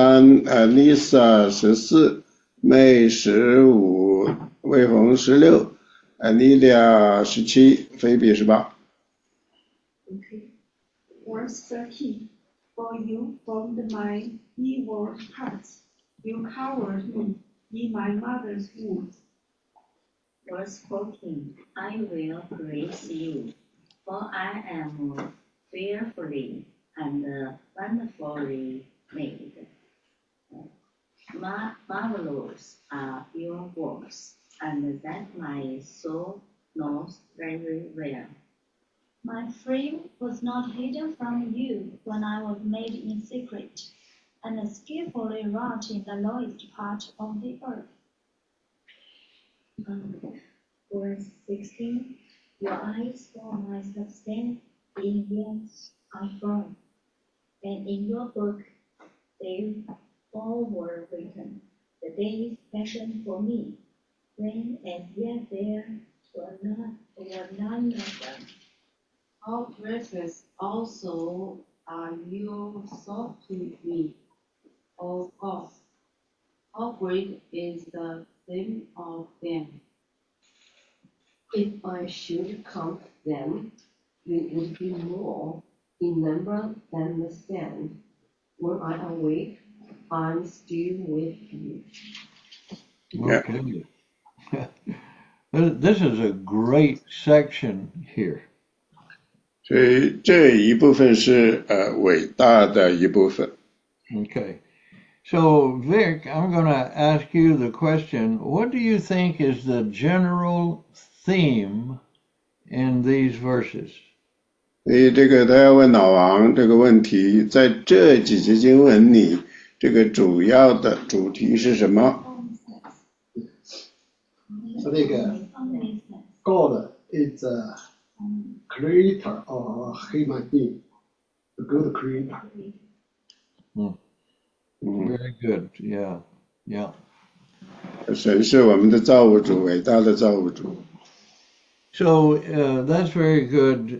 13，Lisa 14，妹15，魏红16，Lilia 17，菲比18。 Okay. Verse 13. For you formed my inward parts. You covered me in my mother's womb. Verse 14. I will praise you, for I am fearfully and wonderfully made. Marvelous are your works, and that my soul knows very well. My frame was not hidden from you when I was made in secret, and skillfully wrought in the lowest part of the earth. Verse 16. Your eyes saw my substance in years unformed, and in your book they all were written, the days fashioned for me, when as yet there were none of them. All praises also are you sought to me, O God. how great is the sum of them? If I should count them, they would be more in number than the sand. When I awake, I'm still with you. Okay. This is a great section here. 所以这一部分是伟大的一部分。 Okay. So, Vic, I'm going to ask you the question, what do you think is the general theme in these verses? 所以这个他要问老王这个问题，在这几节经文里，这个主要的主题是什么？ 那个 God is a creator of human being, a good creator. Very good. Yeah. Yeah. 神是我们的造物主，伟大的造物主。 So that's very good.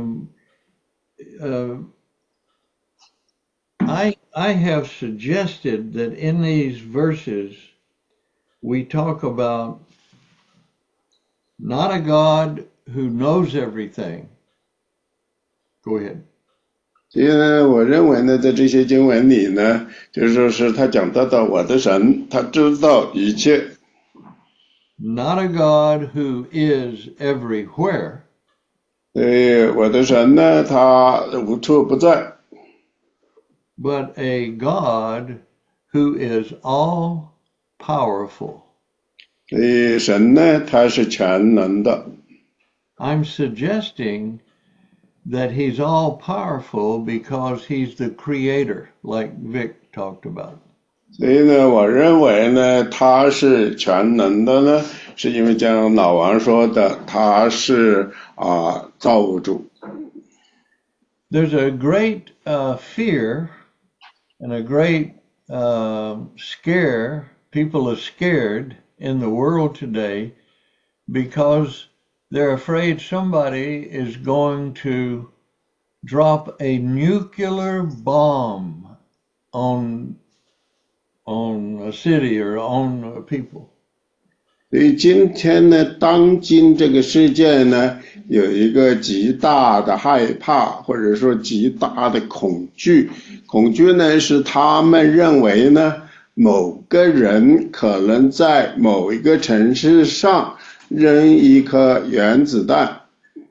I have suggested that in these verses we talk about not a God who knows everything. Go ahead. 所以呢，我认为呢，在这些经文里呢，就是说是他讲到我的神，他知道一切。 Not a God who is everywhere. 所以我的神呢，他无处不在。 But a God who is all powerful. 所以神呢，他是全能的。 I'm suggesting that he's all powerful because he's the creator, like Vic talked about. 所以呢，我认为呢，他是全能的呢，是因为像老王说的，他是造物主。 There's a great fear and a great scare. People are scared in the world today because they're afraid somebody is going to drop a nuclear bomb on a city or on people. 所以今天呢，当今这个世界呢，有一个极大的害怕，或者说极大的恐惧。恐惧呢，是他们认为呢，某个人可能在某一个城市上扔一颗原子弹。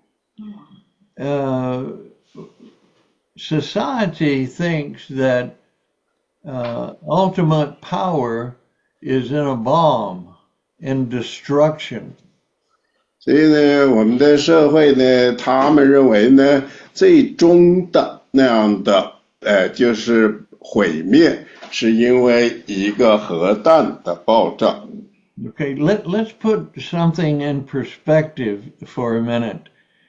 Society thinks that ultimate power is in a bomb, in destruction. 所以呢，我们的社会呢，他们认为呢，最终的那样的就是毁灭，是因为一个核弹的爆炸。 Okay, let's put something in perspective for a minute.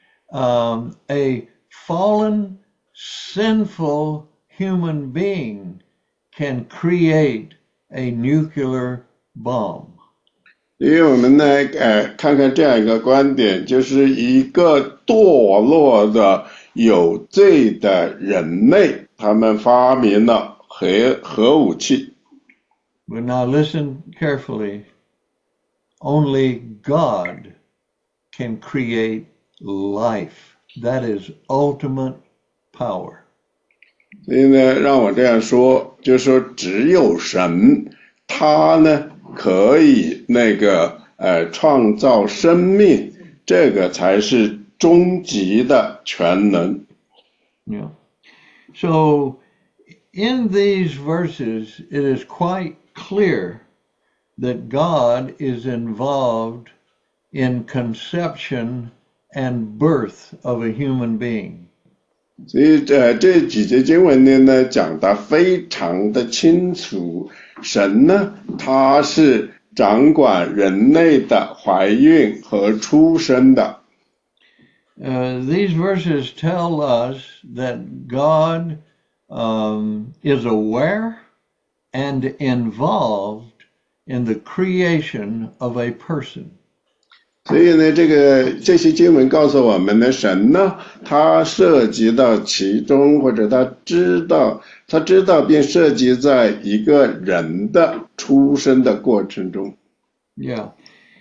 A fallen, sinful human being can create a nuclear bomb. 因为我们呢，看看这样一个观点，就是一个堕落的有罪的人类，他们发明了核武器。 But now listen carefully. Only God can create life. That is ultimate power. 所以呢，让我这样说，就是说只有神，他呢可以创造生命，这个才是终极的全能。 Yeah. So in these verses, it is quite clear that God is involved in conception and birth of a human being. 所以这几节经文呢讲得非常的清楚，神呢他是掌管人类的怀孕和出生的。 These verses tell us that God is aware and involved in the creation of a person. 所以呢，这些经文告诉我们呢，神呢，他涉及到其中，或者他知道并涉及在一个人的出生的过程中。 Yeah.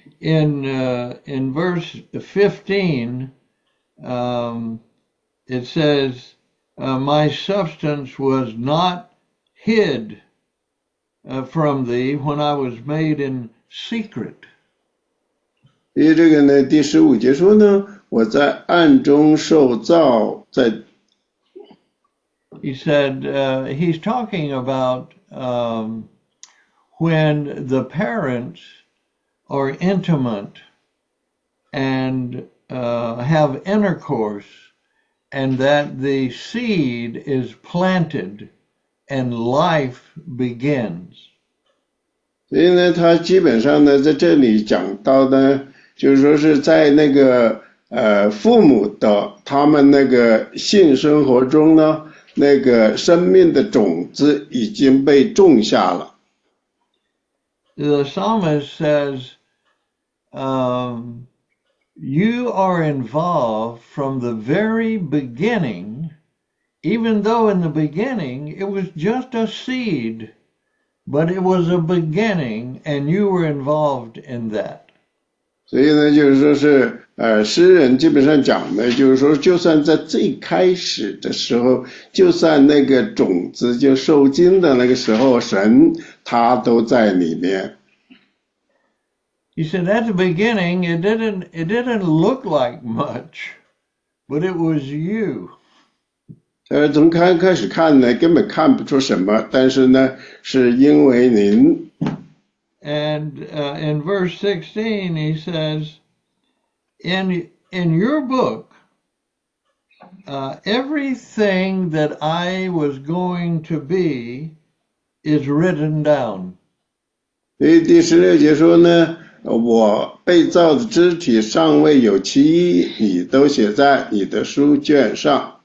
In verse 15, it says, my substance was not hid from thee when I was made in secret. 所以这个呢，第15节说呢，我在暗中受造，在 He said, he's talking about when the parents are intimate and have intercourse, and that the seed is planted and life begins. 所以呢，他基本上呢，在这里讲到呢，就是说是在那个父母的他们那个性生活中呢，那个生命的种子已经被种下了。 The psalmist says, you are involved from the very beginning, even though in the beginning it was just a seed, but it was a beginning and you were involved in that. 所以呢，就是说是诗人基本上讲的，就是说，就算在最开始的时候，就算那个种子就受精的那个时候，神他都在里面。 He said at the beginning it didn't look like much, but it was you. 从开始看呢，根本看不出什么，但是呢，是因为您。 And in verse 16 he says, in your book, everything that I was going to be is written down. 所以第16节说呢，我被造的肢体尚未有其一，你都写在你的书卷上。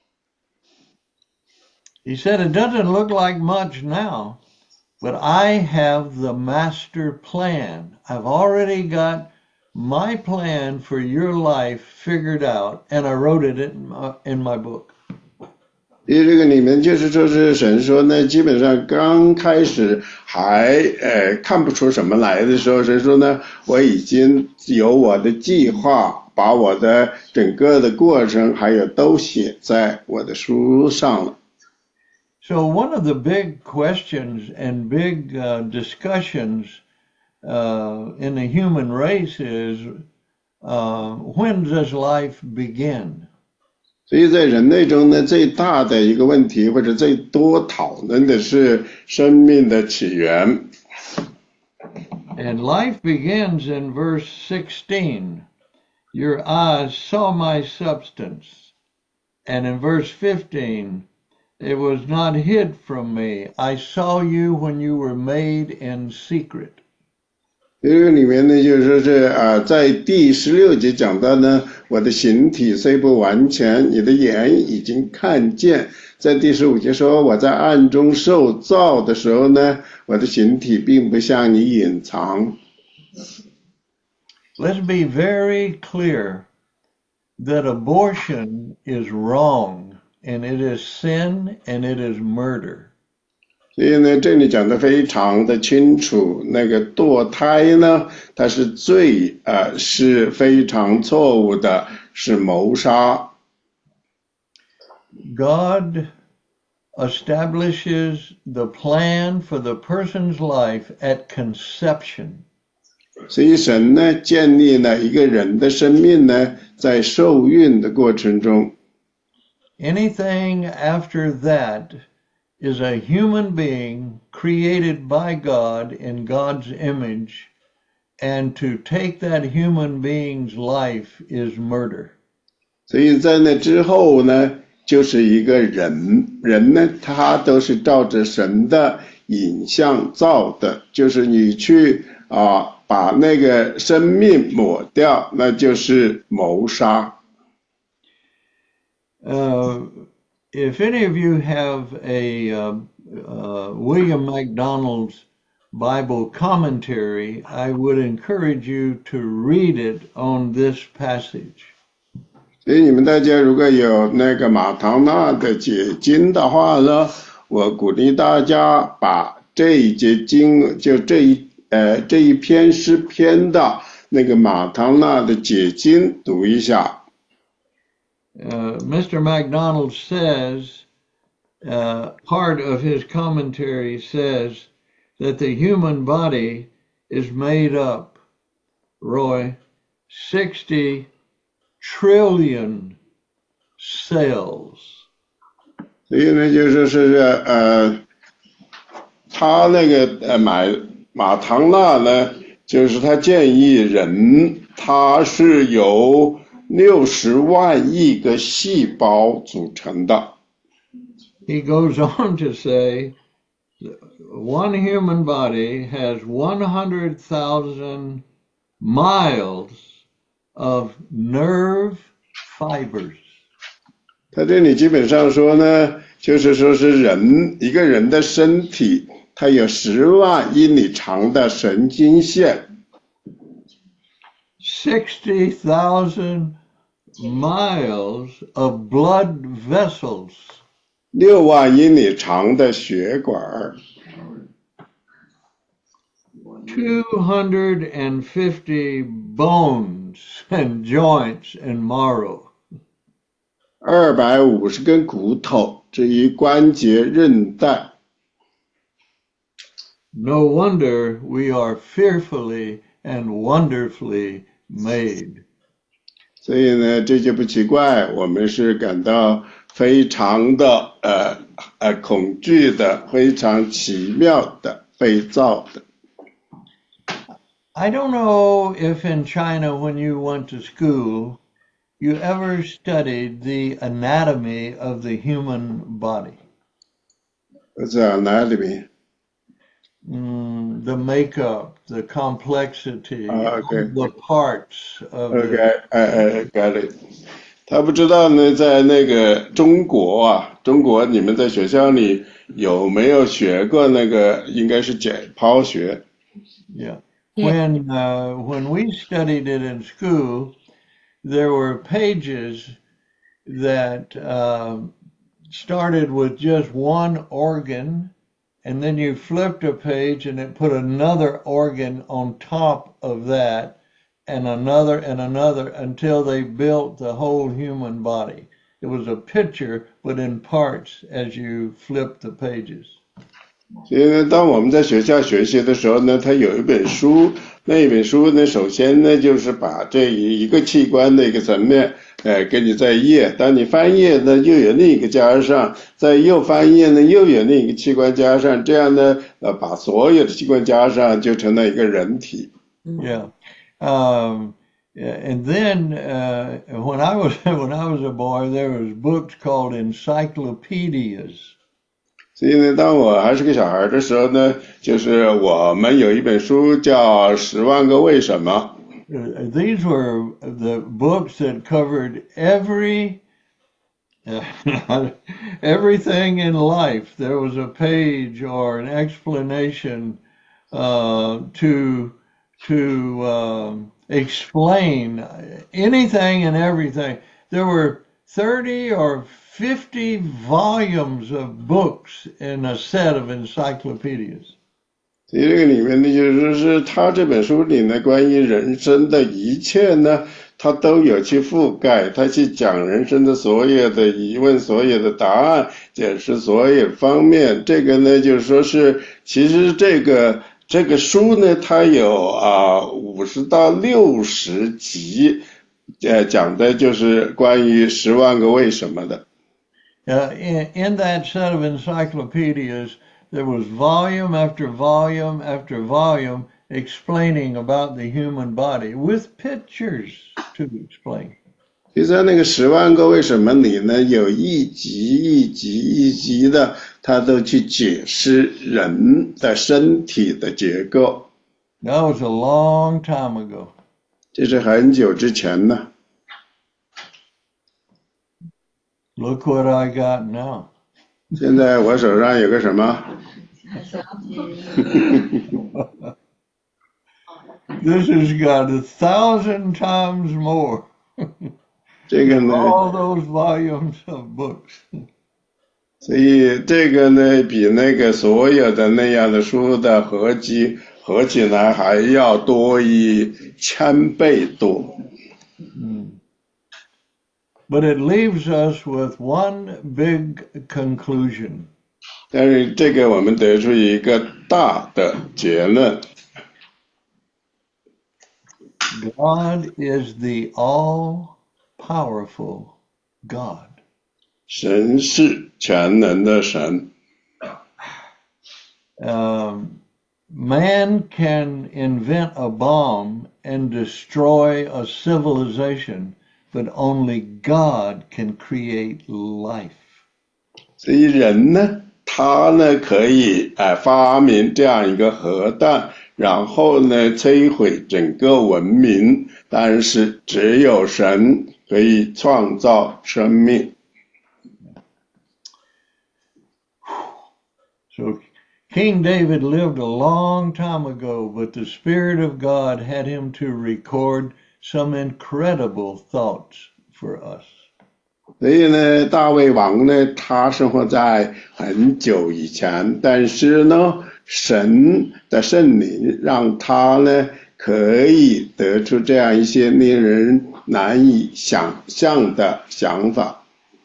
He said it doesn't look like much now, but I have the master plan. I've already got my plan for your life figured out, and I wrote it in my book. 因为这个里面就是说是神说呢，基本上刚开始还看不出什么来的时候，神说呢，我已经有我的计划，把我的整个的过程还有都写在我的书上了。 So one of the big questions and big discussions in the human race is, when does life begin? 所以在人类中呢，最大的一个问题或者最多讨论的是生命的起源。 And life begins in verse 16. Your eyes saw my substance. And in verse 15, it was not hid from me. I saw you when you were made in secret. 这个里面呢，就是说是在第16节讲到呢，我的形体虽不完全，你的眼已经看见。在第15节说，我在暗中受造的时候呢，我的形体并不向你隐藏。 Let's be very clear that abortion is wrong, and it is sin, and it is murder. 所以呢，这里讲得非常的清楚，那个堕胎呢，它是罪，是非常错误的，是谋杀。 God establishes the plan for the person's life at conception. 所以神呢，建立了一个人的生命呢，在受孕的过程中。 Anything after that is a human being created by God in God's image, and to take that human being's life is murder. 所以在那之后呢，就是一个人呢，他都是照着神的影像造的，就是你去把那个生命抹掉，那就是谋杀。 If any of you have a William MacDonald's Bible commentary, I would encourage you to read it on this passage. 所以你们大家如果有那个马唐纳的解经的话呢，我鼓励大家把这一节经，就这一篇诗篇的那个马唐纳的解经读一下。 Mr. MacDonald says, part of his commentary says that the human body is made up, Roy, 60 trillion cells. 所以呢，就是他那个马唐纳呢，就是他建议人，他是由60万亿个细胞组成的。 He goes on to say, one human body has 100,000 miles of nerve fibers. 他这里基本上说呢，就是说是一个人的身体，它有10万英里长的神经线。 60,000 miles of blood vessels. 6万英里长的血管。 250 bones and joints and marrow. 250根骨头，至于关节、韧带。 No wonder we are fearfully and wonderfully made. 所以呢，这就不奇怪，我们是感到非常的恐惧的，非常奇妙的被造的。 I don't know if in China when you went to school, you ever studied the anatomy of the human body. What's the anatomy? The makeup, the complexity, the parts of I got it. 他不知道呢，在那个中国你们在学校里有没有学过那个？应该是解剖学。 Yeah. When we studied it in school, there were pages that started with just one organ, and then you flipped a page and it put another organ on top of that, and another until they built the whole human body. It was a picture, but in parts as you flip the pages. 所以呢，当我们在学校学习的时候呢，它有一本书，那一本书呢，首先呢就是把这一个器官的一个层面，给你在页，当你翻页呢，又有另一个加上，在右翻页呢，又有另一个器官加上，这样呢，把所有的器官加上，就成了一个人体。 Yeah. And then when I was a boy, there was books called encyclopedias. 所以呢，当我还是个小孩的时候呢，就是我们有一本书叫《10万个为什么》。 These were the books that covered everything in life. There was a page or an explanation to explain anything and everything. There were 30 or 50 volumes of books in a set of encyclopedias. 所以这个里面呢，就是他这本书里呢，关于人生的一切呢，他都有去覆盖，他去讲人生的所有的疑问、所有的答案，解释所有方面。这个呢，就是说是，其实这个书呢，它有50到60集，讲的就是关于10万个为什么的。 In that set of encyclopedias, there was volume after volume after volume explaining about the human body with pictures to explain. 就在那个10万个为什么里呢，有一集的，他都去解释人的身体的结构。 That was a long time ago. 这是很久之前呢。 Look what I got now. 现在我手上有个什么？ This has got 1,000 times more. 这个呢 all those volumes of books. 所以这个呢，比那个所有的那样的书的合起来还要多1000倍多。 But it leaves us with one big conclusion. 但是这个我们得出一个大的结论。 God is the all-powerful God. 神是全能的神。 Man can invent a bomb and destroy a civilization, but only God can create life. 所以人呢，他呢可以发明这样一个核弹，然后呢摧毁整个文明，但是只有神可以创造生命。 So King David lived a long time ago, but the Spirit of God had him to record some incredible thoughts for us. 所以呢，大卫王呢，他生活在很久以前，但是呢，神的圣灵让他呢，可以得出这样一些令人难以想象的想法。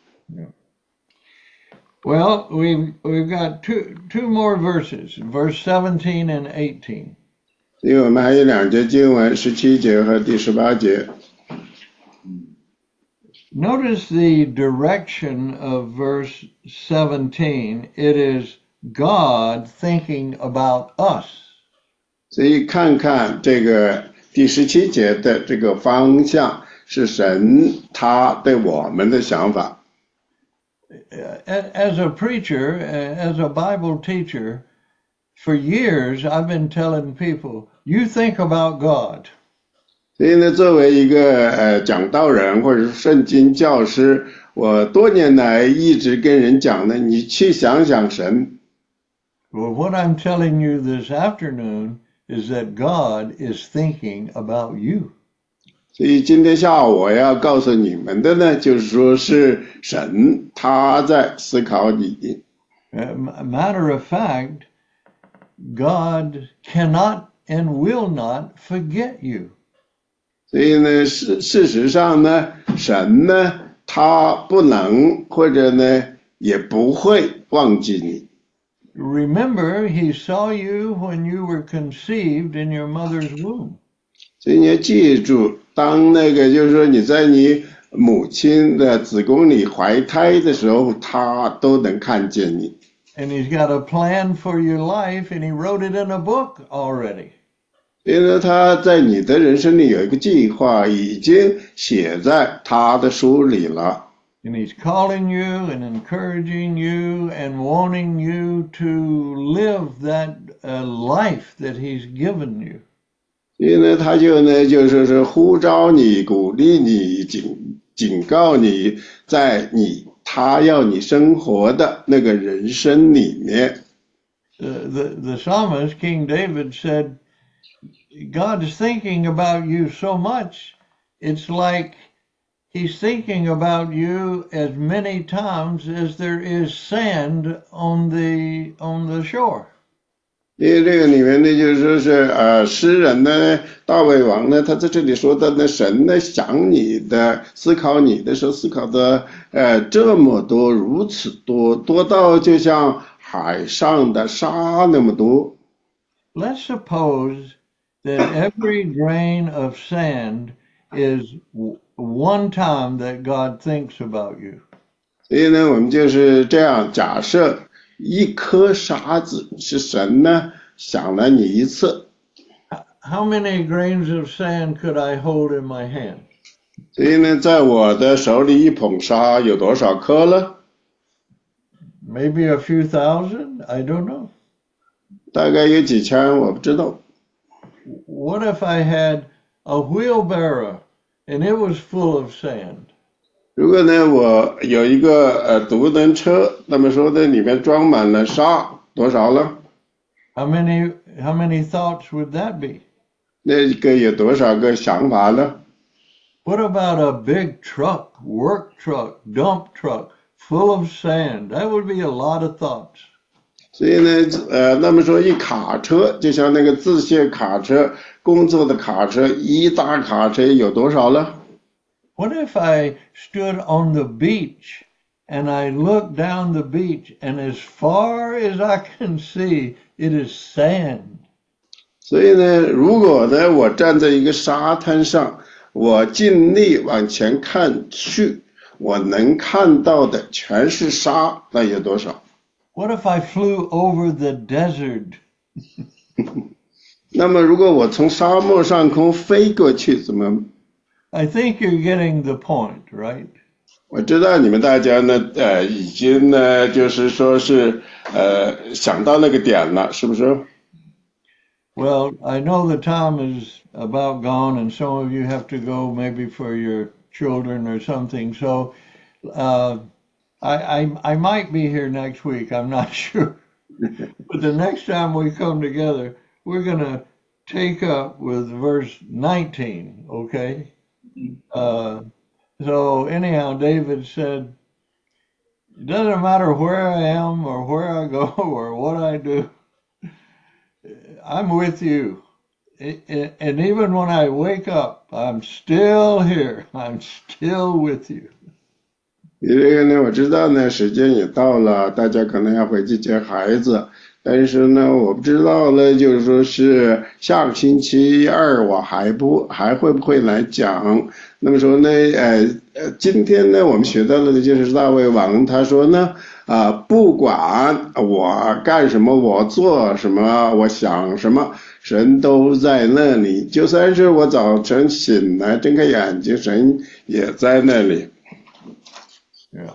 Well, we've got two more verses, verse 17 and 18. 所以我们还有2节经文，17节和第18节。 Notice the direction of verse 17. It is God thinking about us. 所以看看这个第17节的这个方向，是神他对我们的想法。 As a preacher, as a Bible teacher, for years I've been telling people, you think about God. 所以呢，作为一个讲道人或者是圣经教师，我多年来一直跟人讲呢，你去想想神。 Well, what I'm telling you this afternoon is that God is thinking about you. 所以今天下午我要告诉你们的呢，就是说是神他在思考你。 Matter of fact, God cannot and will not forget you. 所以呢，事实上呢，神呢，他不能或者呢，也不会忘记你。 Remember, He saw you when you were conceived in your mother's womb. 所以你要记住，当那个就是说你在你母亲的子宫里怀胎的时候，他都能看见你。 And He's got a plan for your life, and He wrote it in a book already. 因为他在你的人生里有一个计划，已经写在他的书里了。 And He's calling you and encouraging you and wanting you to live that life that He's given you. 所以呢，他就呢，就是呼召你、鼓励你、警告你，在他要你生活的那个人生里面。 The psalmist, King David, said, God is thinking about you so much, it's like He's thinking about you as many times as there is sand on the shore. 因为这个里面呢，就是说是诗人呢，大卫王呢，他在这里说的呢，神呢想你的、思考你的时候，思考的这么多，如此多，多到就像海上的沙那么多。 Let's suppose that every grain of sand is one time that God thinks about you. 所以呢，我们就是这样假设，一颗沙子是神呢想了你一次。 How many grains of sand could I hold in my hand? 所以呢，在我的手里一捧沙有多少颗呢？ Maybe a few thousand, I don't know. 大概有几千，我不知道。 What if I had a wheelbarrow and it was full of sand? 如果呢，我有一个独轮车，那么说的里面装满了沙，多少了 How many thoughts would that be? 那个有多少个想法呢？ What about a big truck, work truck, dump truck, full of sand? That would be a lot of thoughts. 所以呢，那么说一卡车，就像那个自卸卡车、工作的卡车，一大卡车有多少呢？ What if I stood on the beach and I looked down the beach and as far as I can see, it is sand? 所以呢，如果呢，我站在一个沙滩上，我尽力往前看去，我能看到的全是沙，那有多少？ What if I flew over the desert? 那么如果我从沙漠上空飞过去，怎么？ I think you're getting the point, right? 我知道你们大家呢，已经呢，就是说是想到那个点了，是不是？ Well, I know the time is about gone, and some of you have to go maybe for your children or something. So, I might be here next week. I'm not sure. But the next time we come together, we're going to take up with verse 19, okay? So anyhow, David said, it doesn't matter where I am or where I go or what I do, I'm with you. And even when I wake up, I'm still here. I'm still with you. 这个呢，我知道呢，时间也到了，大家可能要回去接孩子。但是呢，我不知道呢，就是说是下个星期二我还会不会来讲。那么说呢，今天呢，我们学到的就是大卫王他说呢，不管我干什么，我做什么，我想什么，神都在那里。就算是我早晨醒来睁开眼睛，神也在那里。 Yeah.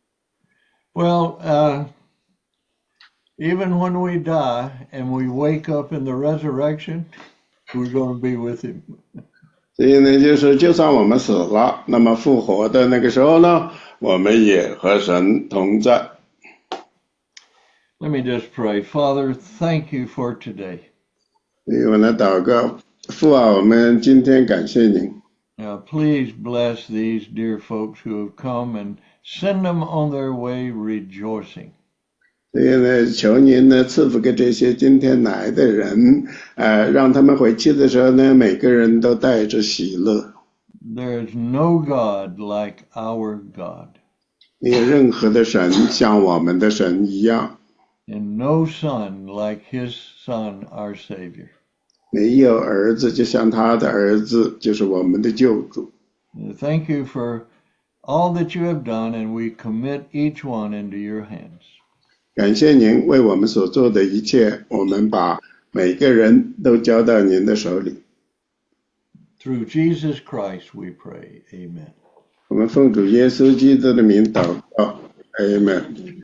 Well, even when we die and we wake up in the resurrection, we're going to be with him. 所以呢，就是就算我们死了，那么复活的那个时候呢，我们也和神同在。 Let me just pray. Father, thank you for today. 我来祷告，父啊，我们今天感谢您。 Now, please bless these dear folks who have come and send them on their way rejoicing. 所以呢，求您呢赐福给这些今天来的人，让他们回去的时候呢，每个人都带着喜乐。 There is no God like our God. 没有任何的神像我们的神一样。 And no son like his son, our Savior. 没有儿子就像他的儿子，就是我们的救主。 Thank you for all that you have done, and we commit each one into your hands. 感谢您为我们所做的一切，我们把每个人都交到您的手里。 Through Jesus Christ we pray. Amen. 我们奉主耶稣基督的名祷告。Amen.